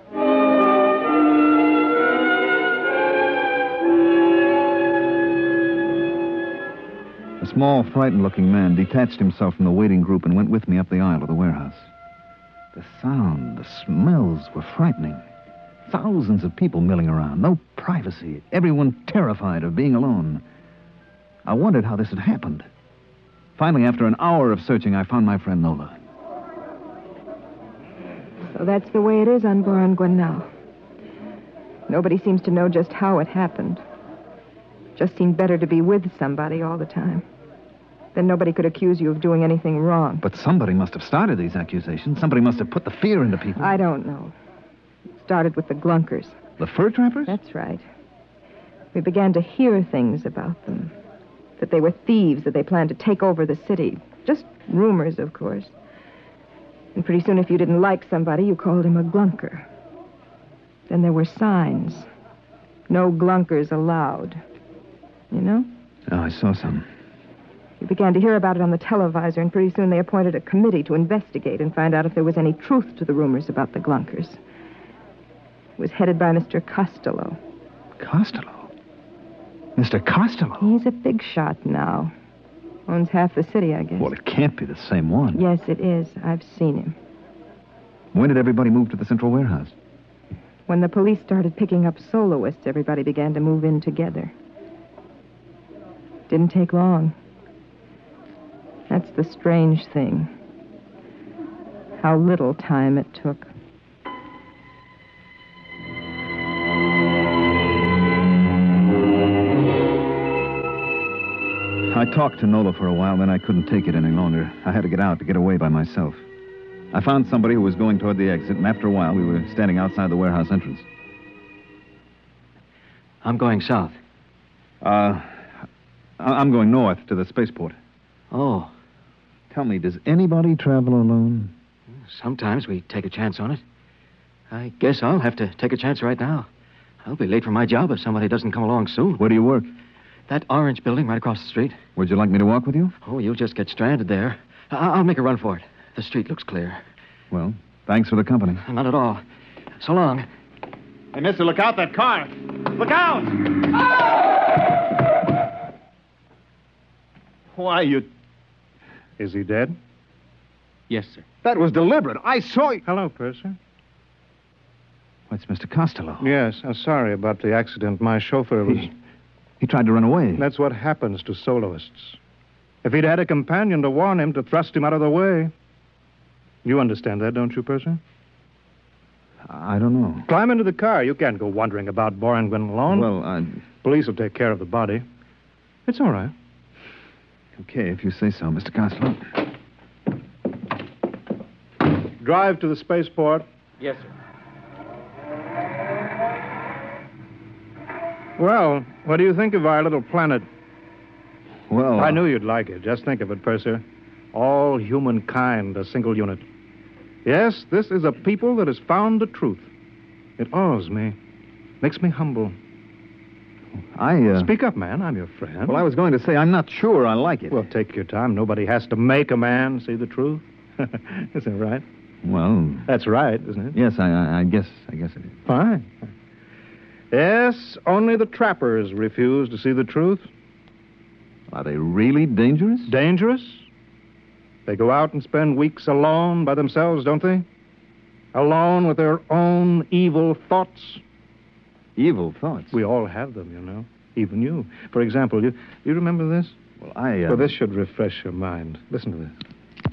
A small, frightened-looking man detached himself from the waiting group and went with me up the aisle of the warehouse. The sound, the smells were frightening. Thousands of people milling around, no privacy, everyone terrified of being alone. I wondered how this had happened. Finally, after an hour of searching, I found my friend Nola. So that's the way it is on Boren Gwen now. Nobody seems to know just how it happened. Just seemed better to be with somebody all the time. Then nobody could accuse you of doing anything wrong. But somebody must have started these accusations. Somebody must have put the fear into people. I don't know. It started with the Glunkers. The fur trappers? That's right. We began to hear things about them. That they were thieves, that they planned to take over the city. Just rumors, of course. And pretty soon, if you didn't like somebody, you called him a Glunker. Then there were signs. No Glunkers allowed. You know? Oh, I saw some. We began to hear about it on the televisor, and pretty soon they appointed a committee to investigate and find out if there was any truth to the rumors about the Glunkers. It was headed by Mr. Costello. Costello? Mr. Costello? He's a big shot now. Owns half the city, I guess. Well, it can't be the same one. Yes, it is. I've seen him. When did everybody move to the central warehouse? When the police started picking up soloists, everybody began to move in together. Didn't take long. That's the strange thing. How little time it took. I talked to Nola for a while, then I couldn't take it any longer. I had to get out, to get away by myself. I found somebody who was going toward the exit, and after a while, we were standing outside the warehouse entrance. I'm going south. I'm going north to the spaceport. Oh. Tell me, does anybody travel alone? Sometimes we take a chance on it. I guess I'll have to take a chance right now. I'll be late for my job if somebody doesn't come along soon. Where do you work? That orange building right across the street. Would you like me to walk with you? Oh, you'll just get stranded there. I'll make a run for it. The street looks clear. Well, thanks for the company. Not at all. So long. Hey, mister, look out, that car. Look out! Why, you... Is he dead? Yes, sir. That was deliberate. I saw you. Hello, Purser. What's Mr. Costello? Yes, I'm sorry about the accident. My chauffeur was... He tried to run away. That's what happens to soloists. If he'd had a companion to warn him, to thrust him out of the way. You understand that, don't you, Purser? I don't know. Climb into the car. You can't go wandering about Borangwen alone. Well, Police will take care of the body. It's all right. Okay, if you say so, Mr. Costello. Drive to the spaceport. Yes, sir. Well, what do you think of our little planet? Well... I knew you'd like it. Just think of it, Purser. All humankind, a single unit. Yes, this is a people that has found the truth. It awes me. Makes me humble. Speak up, man. I'm your friend. Well, I was going to say, I'm not sure I like it. Well, take your time. Nobody has to make a man see the truth. Isn't it right? Well... That's right, isn't it? Yes, I guess it is. Fine. Yes, only the trappers refuse to see the truth. Are they really dangerous? Dangerous? They go out and spend weeks alone by themselves, don't they? Alone with their own evil thoughts. Evil thoughts? We all have them, you know. Even you. For example, you remember this? Well, Well, this should refresh your mind. Listen to this.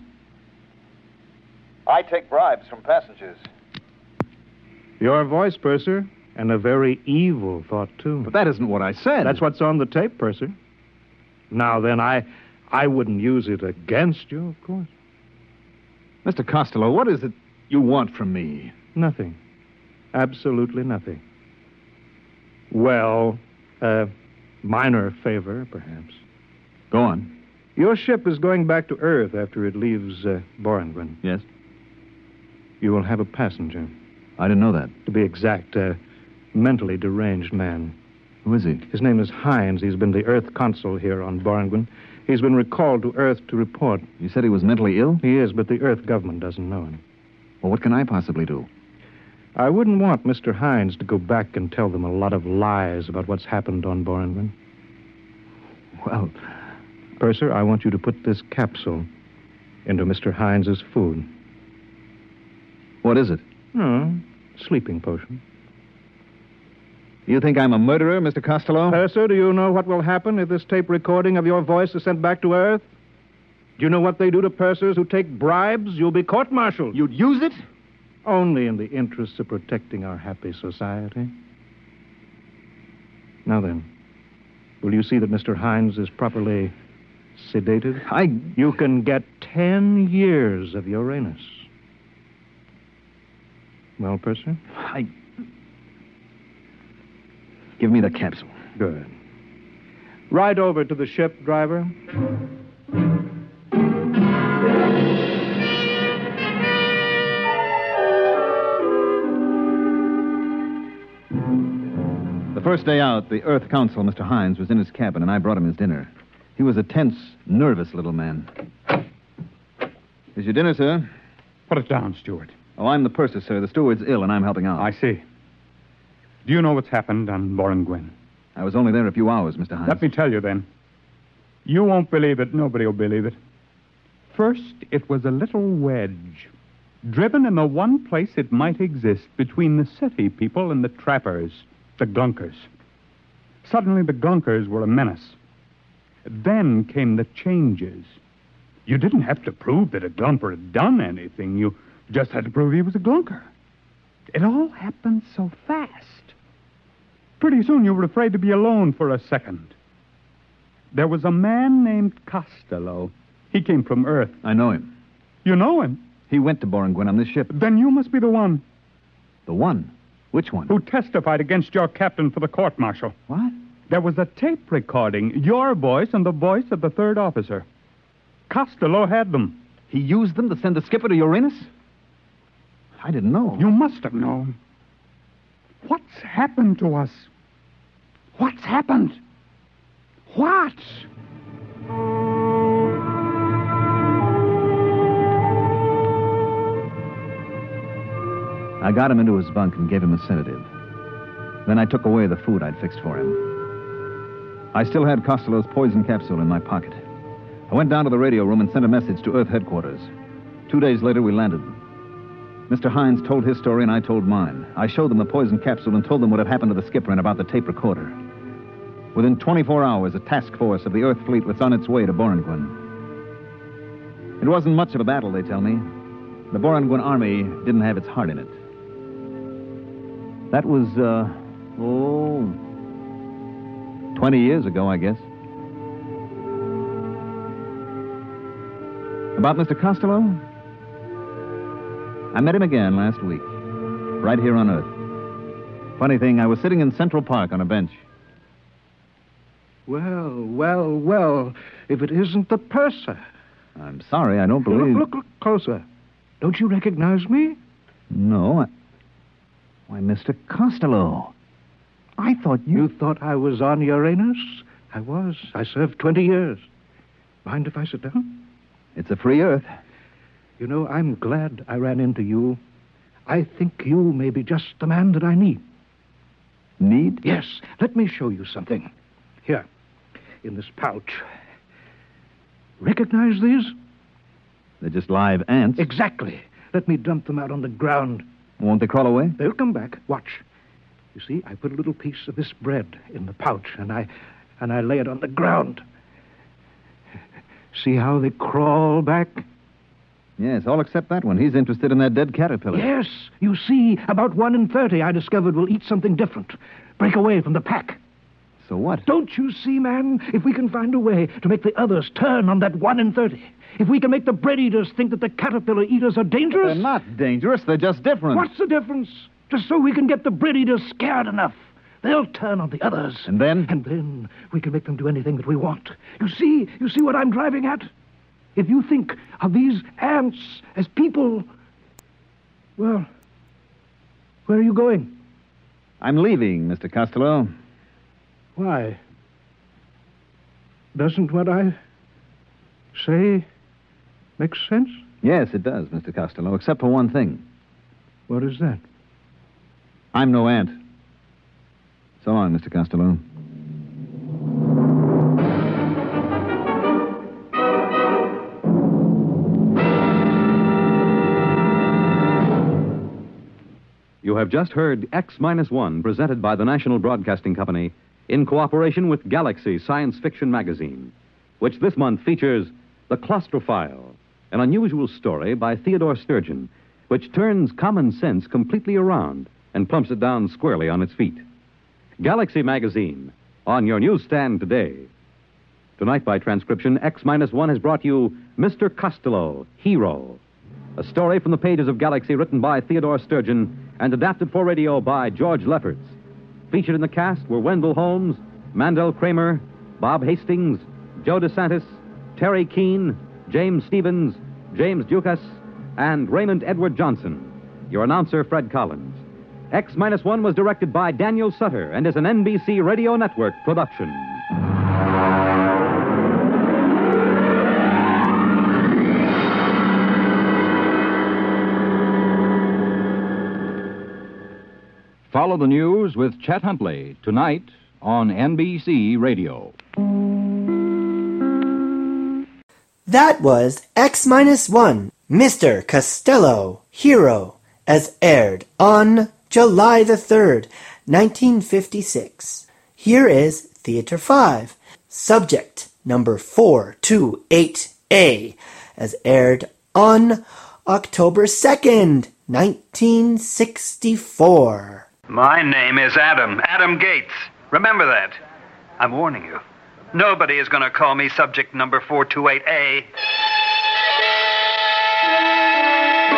I take bribes from passengers. Your voice, Purser, and a very evil thought, too. But that isn't what I said. That's what's on the tape, Purser. Now, then, I wouldn't use it against you, of course. Mr. Costello, what is it you want from me? Nothing. Absolutely nothing. Well, a minor favor, perhaps. Go on. Your ship is going back to Earth after it leaves Borangwen. Yes? You will have a passenger. I didn't know that. To be exact, a mentally deranged man. Who is he? His name is Hines. He's been the Earth consul here on Borangwen. He's been recalled to Earth to report. You said he was mentally ill? He is, but the Earth government doesn't know him. Well, what can I possibly do? I wouldn't want Mr. Hines to go back and tell them a lot of lies about what's happened on Borangwen. Well... Purser, I want you to put this capsule into Mr. Hines's food. What is it? Oh, sleeping potion. You think I'm a murderer, Mr. Costello? Purser, do you know what will happen if this tape recording of your voice is sent back to Earth? Do you know what they do to pursers who take bribes? You'll be court-martialed. You'd use it? Only in the interests of protecting our happy society. Now then, will you see that Mr. Hines is properly sedated? You can get 10 years of Uranus. Well, Purser? Give me the capsule. Good. Ride over to the ship, driver. The first day out, the Earth Council, Mr. Hines, was in his cabin, and I brought him his dinner. He was a tense, nervous little man. Here's your dinner, sir. Put it down, Stewart. Oh, I'm the purser, sir. The steward's ill, and I'm helping out. I see. Do you know what's happened on Borangwen? I was only there a few hours, Mr. Hines. Let me tell you, then. You won't believe it. Nobody will believe it. First, it was a little wedge, driven in the one place it might exist between the city people and the trappers, the Glunkers. Suddenly, the Glunkers were a menace. Then came the changes. You didn't have to prove that a Glumper had done anything. You just had to prove he was a Glunker. It all happened so fast. Pretty soon you were afraid to be alone for a second. There was a man named Costello. He came from Earth. I know him. You know him? He went to Boringwin on this ship. Then you must be the one. The one? Which one? Who testified against your captain for the court-martial. What? There was a tape recording, your voice and the voice of the third officer. Costello had them. He used them to send the skipper to Uranus? I didn't know. You must have known. What's happened to us? What's happened? What? I got him into his bunk and gave him a sedative. Then I took away the food I'd fixed for him. I still had Costello's poison capsule in my pocket. I went down to the radio room and sent a message to Earth headquarters. 2 days later, we landed. Mr. Hines told his story and I told mine. I showed them the poison capsule and told them what had happened to the skipper and about the tape recorder. Within 24 hours, a task force of the Earth fleet was on its way to Boringwin. It wasn't much of a battle, they tell me. The Boringwin army didn't have its heart in it. That was, 20 years ago, I guess. About Mr. Costello? I met him again last week, right here on Earth. Funny thing, I was sitting in Central Park on a bench. Well, if it isn't the purser. I'm sorry, I don't believe... Look closer. Don't you recognize me? No, Why, Mr. Costello, I thought you... You thought I was on Uranus? I was. I served 20 years. Mind if I sit down? It's a free Earth. You know, I'm glad I ran into you. I think you may be just the man that I need. Need? Yes. Let me show you something. Here, in this pouch. Recognize these? They're just live ants. Exactly. Let me dump them out on the ground. Won't they crawl away? They'll come back. Watch. You see, I put a little piece of this bread in the pouch, and I lay it on the ground. See how they crawl back? Yes, all except that one. He's interested in that dead caterpillar. Yes. You see, about 1 in 30 I discovered will eat something different. Break away from the pack. So what? Don't you see, man? If we can find a way to make the others turn on that 1 in 30, if we can make the bread eaters think that the caterpillar eaters are dangerous... They're not dangerous. They're just different. What's the difference? Just so we can get the bread eaters scared enough. They'll turn on the others. And then? And then we can make them do anything that we want. You see what I'm driving at? If you think of these ants as people... Well, where are you going? I'm leaving, Mr. Costello. Why? Doesn't what I say make sense? Yes, it does, Mr. Costello, except for one thing. What is that? I'm no ant. So long, Mr. Costello. You have just heard X-1, presented by the National Broadcasting Company in cooperation with Galaxy Science Fiction Magazine, which this month features The Claustrophile, an unusual story by Theodore Sturgeon, which turns common sense completely around and plumps it down squarely on its feet. Galaxy Magazine, on your newsstand today. Tonight, by transcription, X-1 has brought you Mr. Costello, Hero, a story from the pages of Galaxy written by Theodore Sturgeon and adapted for radio by George Lefferts. Featured in the cast were Wendell Holmes, Mandel Kramer, Bob Hastings, Joe DeSantis, Terry Keane, James Stevens, James Dukas, and Raymond Edward Johnson. Your announcer, Fred Collins. X-1 was directed by Daniel Sutter and is an NBC Radio Network production. Follow the news with Chet Huntley tonight on NBC Radio. That was X-1, Mr. Costello, Hero, as aired on July the 3rd, 1956. Here is Theater 5, subject number 428A, as aired on October 2nd, 1964. My name is Adam Gates. Remember that. I'm warning you. Nobody is going to call me subject number 428A.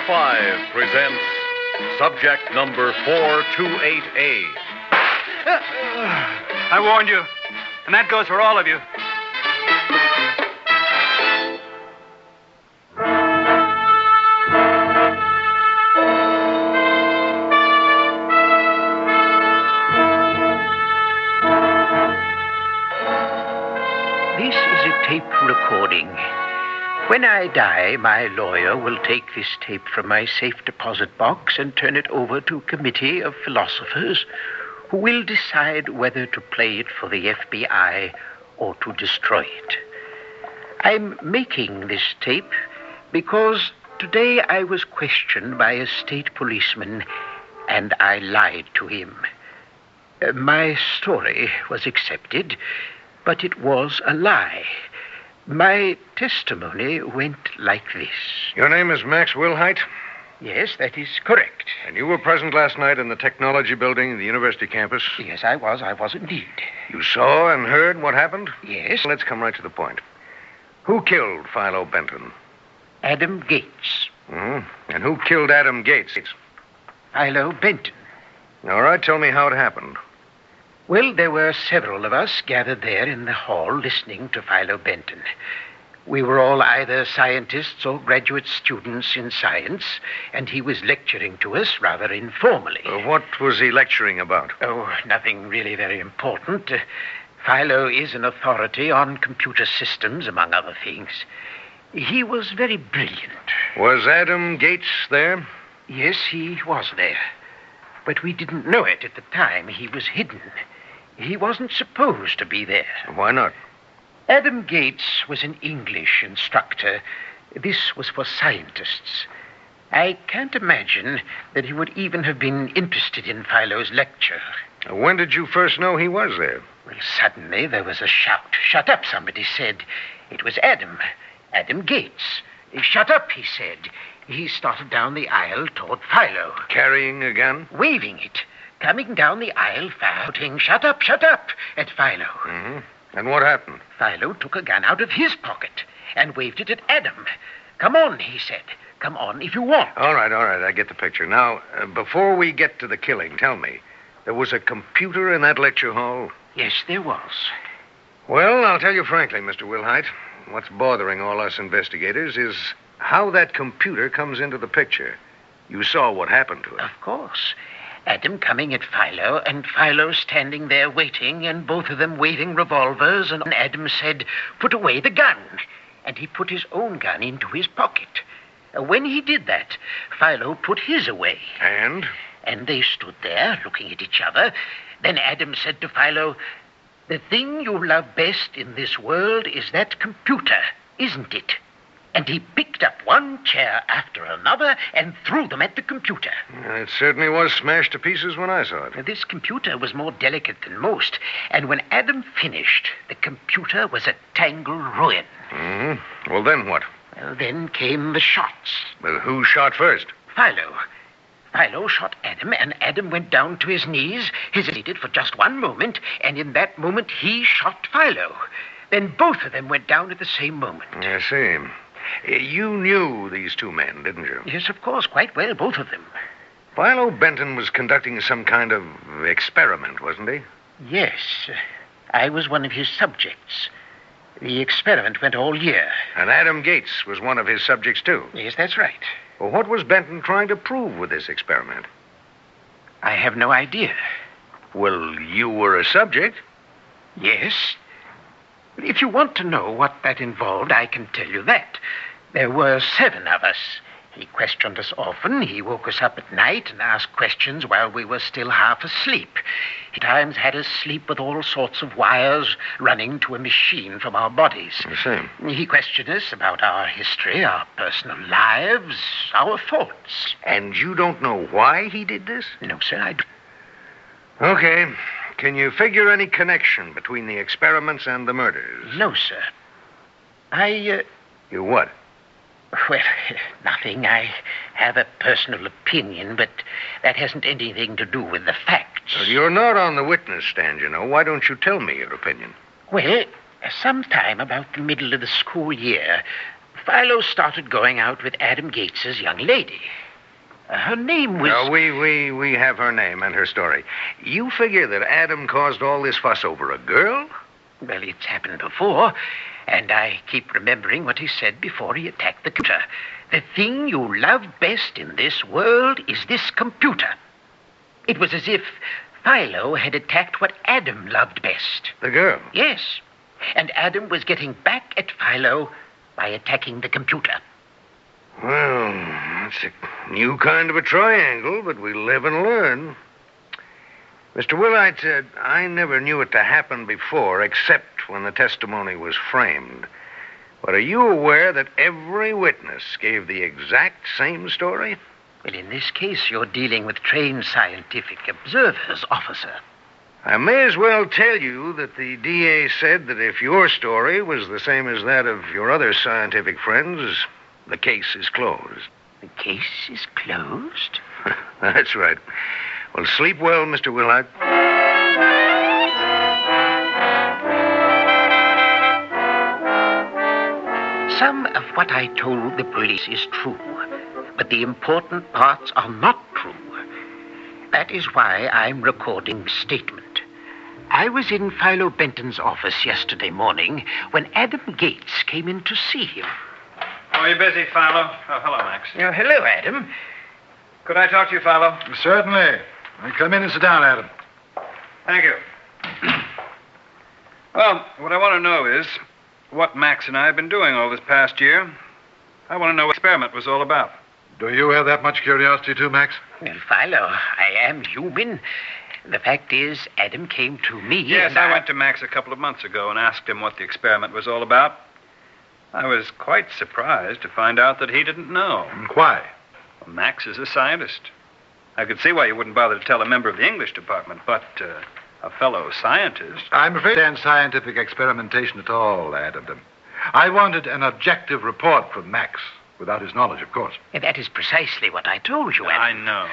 5 presents subject number 428A. I warned you. And that goes for all of you. This is a tape recording. When I die, my lawyer will take this tape from my safe deposit box and turn it over to a committee of philosophers who will decide whether to play it for the FBI or to destroy it. I'm making this tape because today I was questioned by a state policeman and I lied to him. My story was accepted, but it was a lie. My testimony went like this. Your name is Max Wilhite? Yes, that is correct. And you were present last night in the technology building in the university campus? Yes, I was indeed. You saw and heard what happened? Yes. Let's come right to the point. Who killed Philo Benton? Adam Gates. And who killed Adam Gates? Philo Benton. All right, tell me how it happened. Well, there were several of us gathered there in the hall listening to Philo Benton. We were all either scientists or graduate students in science, and he was lecturing to us rather informally. What was he lecturing about? Oh, nothing really very important. Philo is an authority on computer systems, among other things. He was very brilliant. Was Adam Gates there? Yes, he was there. But we didn't know it at the time. He was hidden. He wasn't supposed to be there. Why not? Adam Gates was an English instructor. This was for scientists. I can't imagine that he would even have been interested in Philo's lecture. When did you first know he was there? Well, suddenly there was a shout. Shut up, somebody said. It was Adam Gates. Shut up, he said. He started down the aisle toward Philo. Carrying a gun? Waving it. Coming down the aisle, shouting, shut up, at Philo. And what happened? Philo took a gun out of his pocket and waved it at Adam. Come on, he said. Come on if you want. All right, I get the picture. Now, before we get to the killing, tell me, there was a computer in that lecture hall? Yes, there was. Well, I'll tell you frankly, Mr. Wilhite, what's bothering all us investigators is how that computer comes into the picture. You saw what happened to it. Of course. Adam coming at Philo, and Philo standing there waiting, and both of them waving revolvers, and Adam said, put away the gun. And he put his own gun into his pocket. When he did that, Philo put his away. And? And they stood there, looking at each other. Then Adam said to Philo, the thing you love best in this world is that computer, isn't it? And he picked up one chair after another and threw them at the computer. It certainly was smashed to pieces when I saw it. This computer was more delicate than most, and when Adam finished, the computer was a tangled ruin. Well, then what? Well, then came the shots. Well, who shot first? Philo. Philo shot Adam, and Adam went down to his knees, hesitated for just one moment, and in that moment he shot Philo. Then both of them went down at the same moment. I see. You knew these two men, didn't you? Yes, of course, quite well, both of them. Philo Benton was conducting some kind of experiment, wasn't he? Yes. I was one of his subjects. The experiment went all year. And Adam Gates was one of his subjects, too? Yes, that's right. Well, what was Benton trying to prove with this experiment? I have no idea. Well, you were a subject. Yes. If you want to know what that involved, I can tell you that. There were 7 of us. He questioned us often. He woke us up at night and asked questions while we were still half asleep. He times had us sleep with all sorts of wires running to a machine from our bodies. I see. He questioned us about our history, our personal lives, our thoughts. And you don't know why he did this? No, sir, I don't. Okay. Can you figure any connection between the experiments and the murders? No, sir. You what? Well, nothing. I have a personal opinion, but that hasn't anything to do with the facts. Well, you're not on the witness stand, you know. Why don't you tell me your opinion? Well, sometime about the middle of the school year, Philo started going out with Adam Gates's young lady. Her name was... No, we have her name and her story. You figure that Adam caused all this fuss over a girl? Well, it's happened before, and I keep remembering what he said before he attacked the computer. The thing you love best in this world is this computer. It was as if Philo had attacked what Adam loved best. The girl? Yes. And Adam was getting back at Philo by attacking the computer. Well, that's a new kind of a triangle, but we live and learn. Mr. Willite, I never knew it to happen before, except when the testimony was framed. But are you aware that every witness gave the exact same story? Well, in this case, you're dealing with trained scientific observers, officer. I may as well tell you that the DA said that if your story was the same as that of your other scientific friends, the case is closed. The case is closed? That's right. Well, sleep well, Mr. Willard. Some of what I told the police is true, but the important parts are not true. That is why I'm recording the statement. I was in Philo Benton's office yesterday morning when Adam Gates came in to see him. Oh, are you busy, Philo? Oh, hello, Max. Hello, Adam. Could I talk to you, Philo? Certainly. Come in and sit down, Adam. Thank you. Well, what I want to know is what Max and I have been doing all this past year. I want to know what the experiment was all about. Do you have that much curiosity, too, Max? Well, Philo, I am human. The fact is, Adam came to me. Yes, and I went to Max a couple of months ago and asked him what the experiment was all about. I was quite surprised to find out that he didn't know. Why? Well, Max is a scientist. I could see why you wouldn't bother to tell a member of the English department, but a fellow scientist. I'm afraid I understand scientific experimentation at all, Adam. I wanted an objective report from Max, without his knowledge, of course. And that is precisely what I told you, Adam. I know.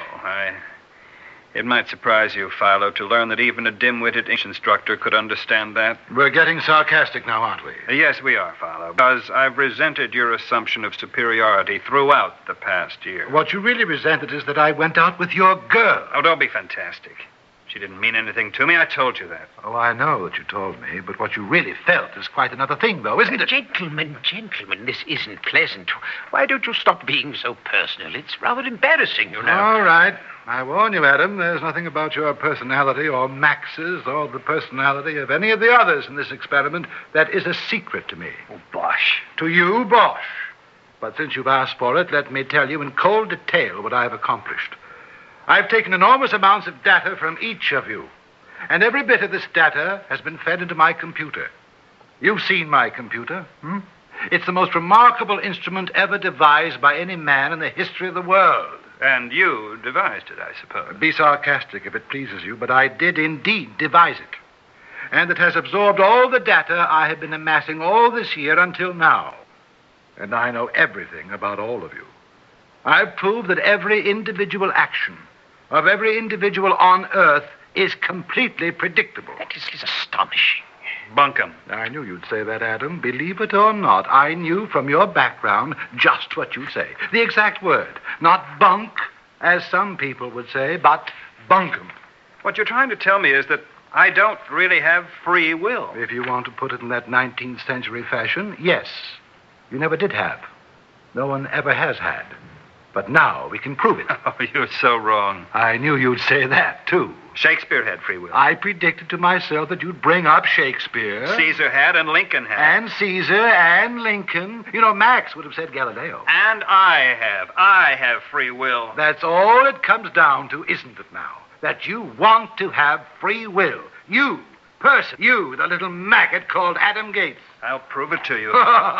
It might surprise you, Philo, to learn that even a dim-witted English instructor could understand that. We're getting sarcastic now, aren't we? Yes, we are, Philo, because I've resented your assumption of superiority throughout the past year. What you really resented is that I went out with your girl. Oh, don't be fantastic. She didn't mean anything to me. I told you that. Oh, I know that you told me, but what you really felt is quite another thing, though, isn't it? Gentlemen, this isn't pleasant. Why don't you stop being so personal? It's rather embarrassing, you know. All right. I warn you, Adam, there's nothing about your personality or Max's or the personality of any of the others in this experiment that is a secret to me. Oh, bosh. To you, bosh. But since you've asked for it, let me tell you in cold detail what I've accomplished. I've taken enormous amounts of data from each of you, and every bit of this data has been fed into my computer. You've seen my computer, It's the most remarkable instrument ever devised by any man in the history of the world. And you devised it, I suppose. Be sarcastic if it pleases you, but I did indeed devise it. And it has absorbed all the data I have been amassing all this year until now. And I know everything about all of you. I've proved that every individual action of every individual on Earth is completely predictable. That is astonishing. Bunkum. I knew you'd say that, Adam. Believe it or not, I knew from your background just what you'd say. The exact word. Not bunk, as some people would say, but bunkum. What you're trying to tell me is that I don't really have free will. If you want to put it in that 19th century fashion, yes. You never did have. No one ever has had. But now we can prove it. Oh, you're so wrong. I knew you'd say that, too. Shakespeare had free will. I predicted to myself that you'd bring up Shakespeare. Caesar had and Lincoln had. And Caesar and Lincoln. You know, Max would have said Galileo. And I have. I have free will. That's all it comes down to, isn't it now? That you want to have free will. You, person, you, the little maggot called Adam Gates. I'll prove it to you.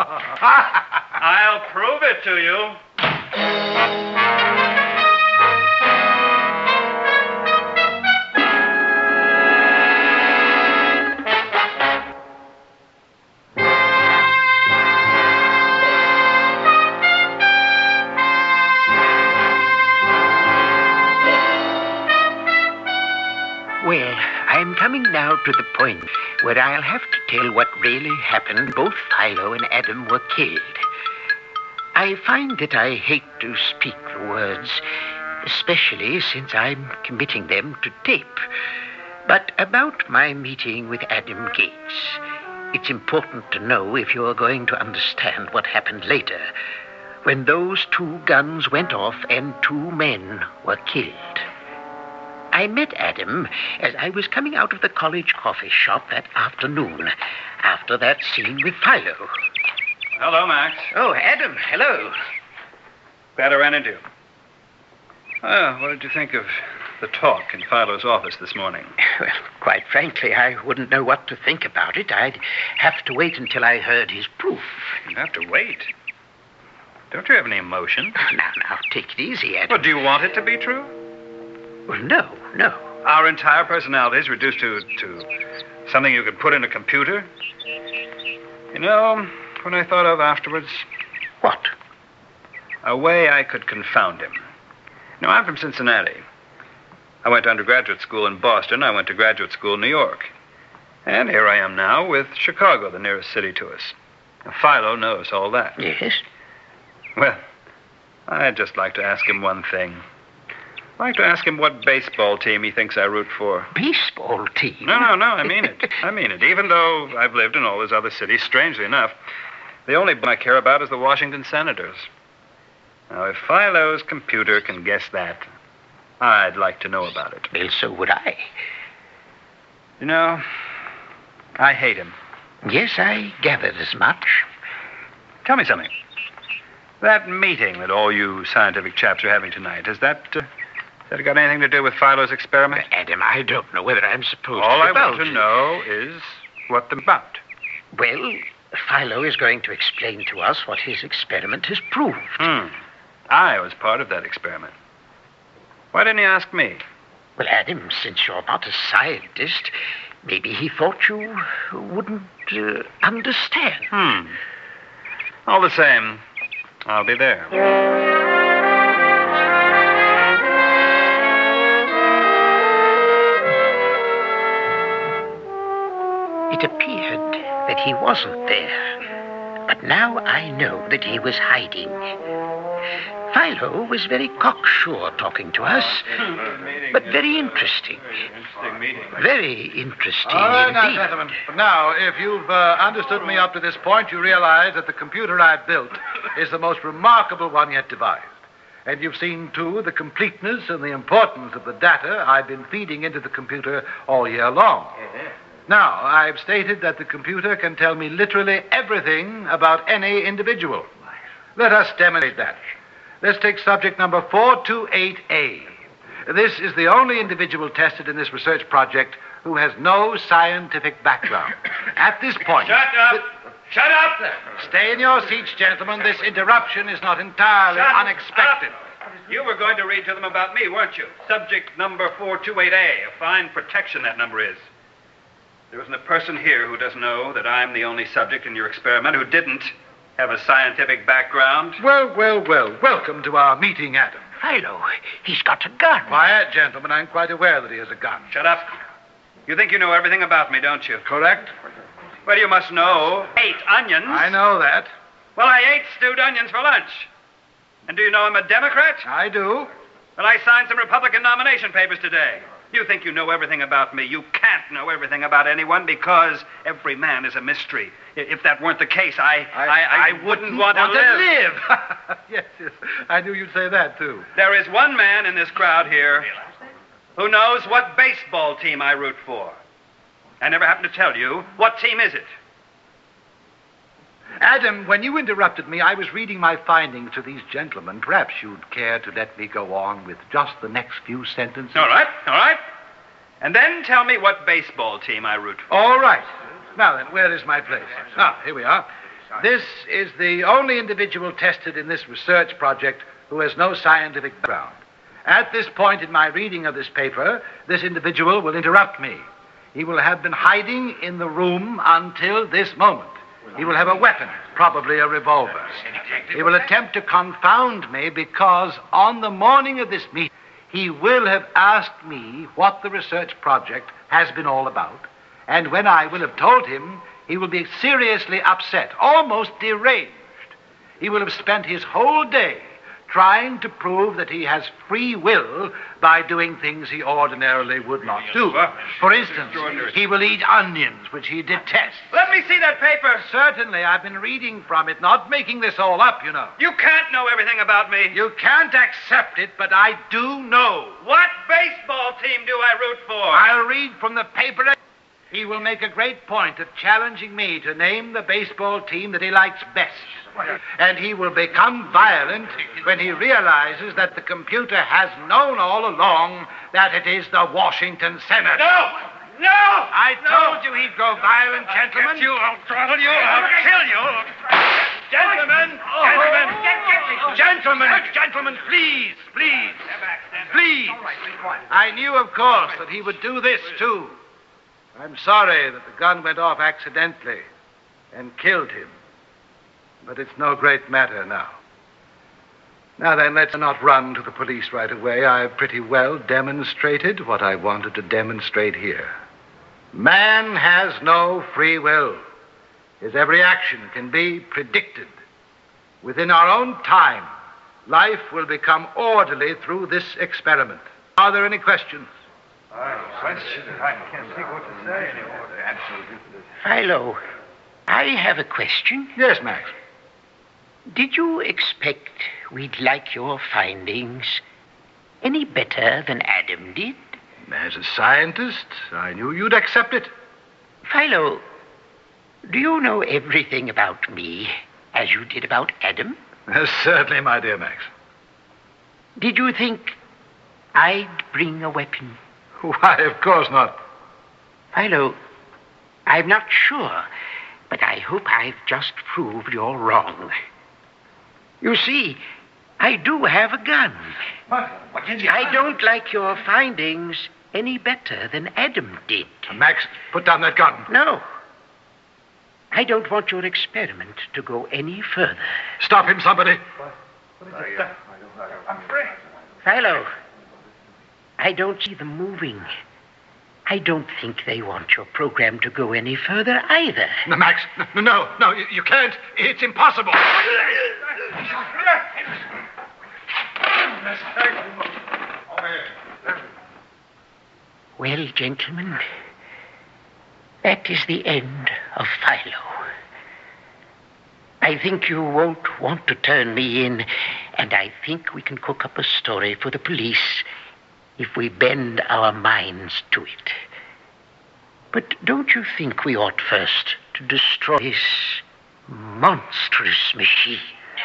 I'll prove it to you. Well, I'm coming now to the point where I'll have to tell what really happened. Both Philo and Adam were killed. I find that I hate to speak the words, especially since I'm committing them to tape. But about my meeting with Adam Gates, it's important to know if you're going to understand what happened later, when those 2 guns went off and 2 men were killed. I met Adam as I was coming out of the college coffee shop that afternoon, after that scene with Philo. Hello, Max. Oh, Adam, hello. Glad I ran into you. Well, what did you think of the talk in Philo's office this morning? Well, quite frankly, I wouldn't know what to think about it. I'd have to wait until I heard his proof. You'd have to wait? Don't you have any emotion? Now, take it easy, Adam. Well, do you want it to be true? Well, no. Our entire personality is reduced to something you could put in a computer? You know, what I thought of afterwards? What? A way I could confound him. Now, I'm from Cincinnati. I went to undergraduate school in Boston. I went to graduate school in New York. And here I am now with Chicago, the nearest city to us. Now, Philo knows all that. Yes? Well, I'd just like to ask him one thing. I'd like to ask him what baseball team he thinks I root for. Baseball team? No, I mean it. I mean it. Even though I've lived in all those other cities, strangely enough, the only one I care about is the Washington Senators. Now, if Philo's computer can guess that, I'd like to know about it. Well, so would I. You know, I hate him. Yes, I gathered as much. Tell me something. That meeting that all you scientific chaps are having tonight, has that got anything to do with Philo's experiment? Adam, I don't know whether I'm supposed all to I want to know is what they're about. Well, Philo is going to explain to us what his experiment has proved. I was part of that experiment. Why didn't he ask me? Well, Adam, since you're not a scientist, maybe he thought you wouldn't understand. All the same, I'll be there. It appeared that he wasn't there, but now I know that he was hiding. Philo was very cocksure talking to us, but very interesting. Very interesting All right, now, indeed. gentlemen. Now, if you've understood me up to this point, you realize that the computer I've built is the most remarkable one yet devised. And you've seen, too, the completeness and the importance of the data I've been feeding into the computer all year long. Now, I've stated that the computer can tell me literally everything about any individual. Let us demonstrate that. Let's take subject number 428A. This is the only individual tested in this research project who has no scientific background. At this point... Shut up! Shut up! Stay in your seats, gentlemen. This interruption is not entirely unexpected. You were going to read to them about me, weren't you? Subject number 428A. A fine protection that number is. There isn't a person here who doesn't know that I'm the only subject in your experiment who didn't have a scientific background. Well. Welcome to our meeting, Adam. Philo, he's got a gun. Quiet, gentlemen. I'm quite aware that he has a gun. Shut up. You think you know everything about me, don't you? Correct. Well, you must know 8 onions. I know that. Well, I ate stewed onions for lunch. And do you know I'm a Democrat? I do. Well, I signed some Republican nomination papers today. You think you know everything about me. You can't know everything about anyone because every man is a mystery. If that weren't the case, I wouldn't want to live. Yes. I knew you'd say that, too. There is one man in this crowd here who knows what baseball team I root for. I never happened to tell you. What team is it? Adam, when you interrupted me, I was reading my findings to these gentlemen. Perhaps you'd care to let me go on with just the next few sentences. All right. And then tell me what baseball team I root for. All right. Now then, where is my place? Here we are. This is the only individual tested in this research project who has no scientific background. At this point in my reading of this paper, this individual will interrupt me. He will have been hiding in the room until this moment. He will have a weapon, probably a revolver. He will attempt to confound me because on the morning of this meeting, he will have asked me what the research project has been all about. And when I will have told him, he will be seriously upset, almost deranged. He will have spent his whole day trying to prove that he has free will by doing things he ordinarily would not do. For instance, he will eat onions, which he detests. Let me see that paper. Certainly, I've been reading from it, not making this all up, you know. You can't know everything about me. You can't accept it, but I do know. What baseball team do I root for? I'll read from the paper. He will make a great point of challenging me to name the baseball team that he likes best. And he will become violent when he realizes that the computer has known all along that it is the Washington Senate. No! I told you he'd go violent, gentlemen. I'll throttle you. I'll kill you. Gentlemen, please. I knew, of course, that he would do this, too. I'm sorry that the gun went off accidentally and killed him. But it's no great matter now. Now then, let's not run to the police right away. I've pretty well demonstrated what I wanted to demonstrate here. Man has no free will. His every action can be predicted. Within our own time, life will become orderly through this experiment. Are there any questions? I can't think what to say anymore. Philo, I have a question. Yes, Max. Did you expect we'd like your findings any better than Adam did? As a scientist, I knew you'd accept it. Philo, do you know everything about me as you did about Adam? Certainly, my dear Max. Did you think I'd bring a weapon? Why, of course not. Philo, I'm not sure, but I hope I've just proved you're wrong. You see, I do have a gun. What did you... I don't like your findings any better than Adam did. Max, put down that gun. No. I don't want your experiment to go any further. Stop him, somebody. I'm afraid. Philo, I don't see them moving. I don't think they want your program to go any further either. No, Max, no, you can't. It's impossible. Well, gentlemen, that is the end of Philo. I think you won't want to turn me in, and I think we can cook up a story for the police if we bend our minds to it. But don't you think we ought first to destroy this monstrous machine?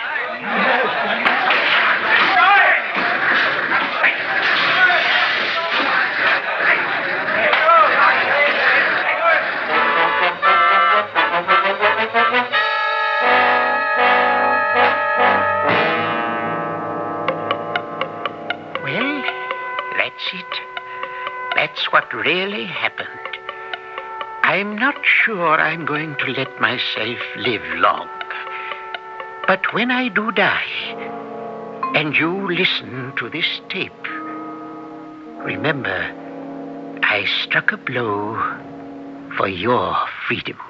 Well, that's it. That's what really happened. I'm not sure I'm going to let myself live long. But when I do die, and you listen to this tape, remember, I struck a blow for your freedom.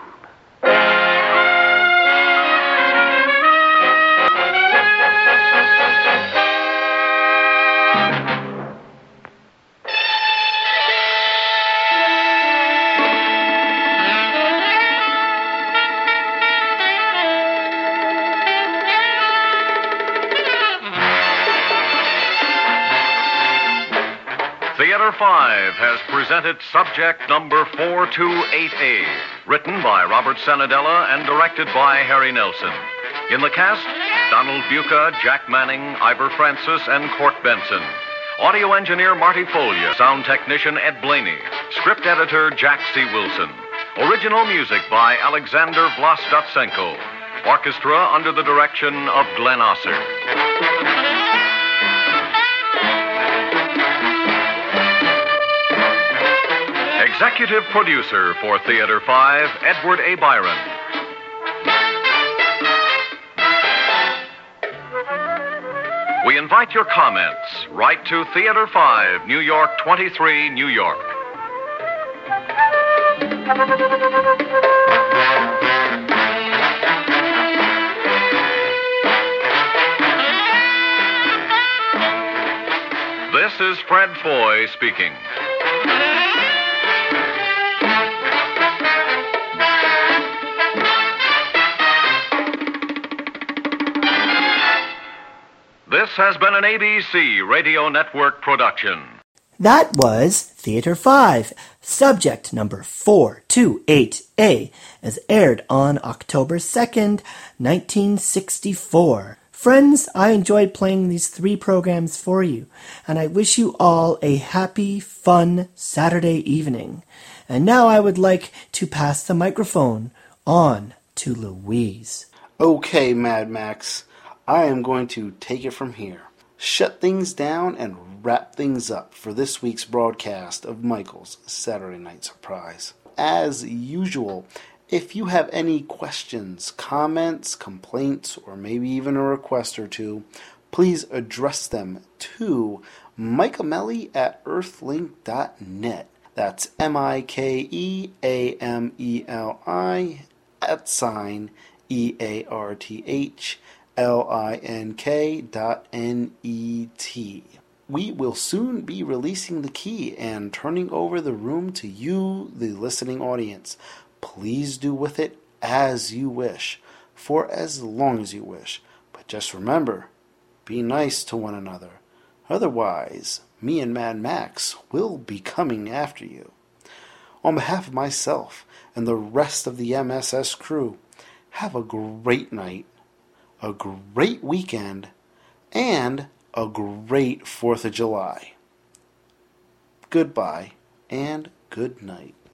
Theater 5 has presented subject number 428A, written by Robert Sanadella and directed by Harry Nelson. In the cast, Donald Buca, Jack Manning, Ivor Francis, and Court Benson. Audio engineer Marty Folia, sound technician Ed Blaney, script editor Jack C. Wilson. Original music by Alexander Vlastotsenko. Orchestra under the direction of Glenn Osser. Executive producer for Theater 5, Edward A. Byron. We invite your comments. Write to Theater 5, New York 23, New York. Fred Foy speaking. This has been an ABC Radio Network production. That was Theater 5, subject number 428A, as aired on October 2nd, 1964. Friends, I enjoyed playing these 3 programs for you, and I wish you all a happy, fun Saturday evening. And now I would like to pass the microphone on to Louise. Okay, Mad Max, I am going to take it from here. Shut things down and wrap things up for this week's broadcast of Michael's Saturday Night Surprise. As usual, if you have any questions, comments, complaints, or maybe even a request or two, please address them to Mike Amelli at earthlink.net. That's MikeAmeli @EarthLink.net. We will soon be releasing the key and turning over the room to you, the listening audience. Please do with it as you wish, for as long as you wish. But just remember, be nice to one another. Otherwise, me and Mad Max will be coming after you. On behalf of myself and the rest of the MSS crew, have a great night, a great weekend, and a great 4th of July. Goodbye and good night.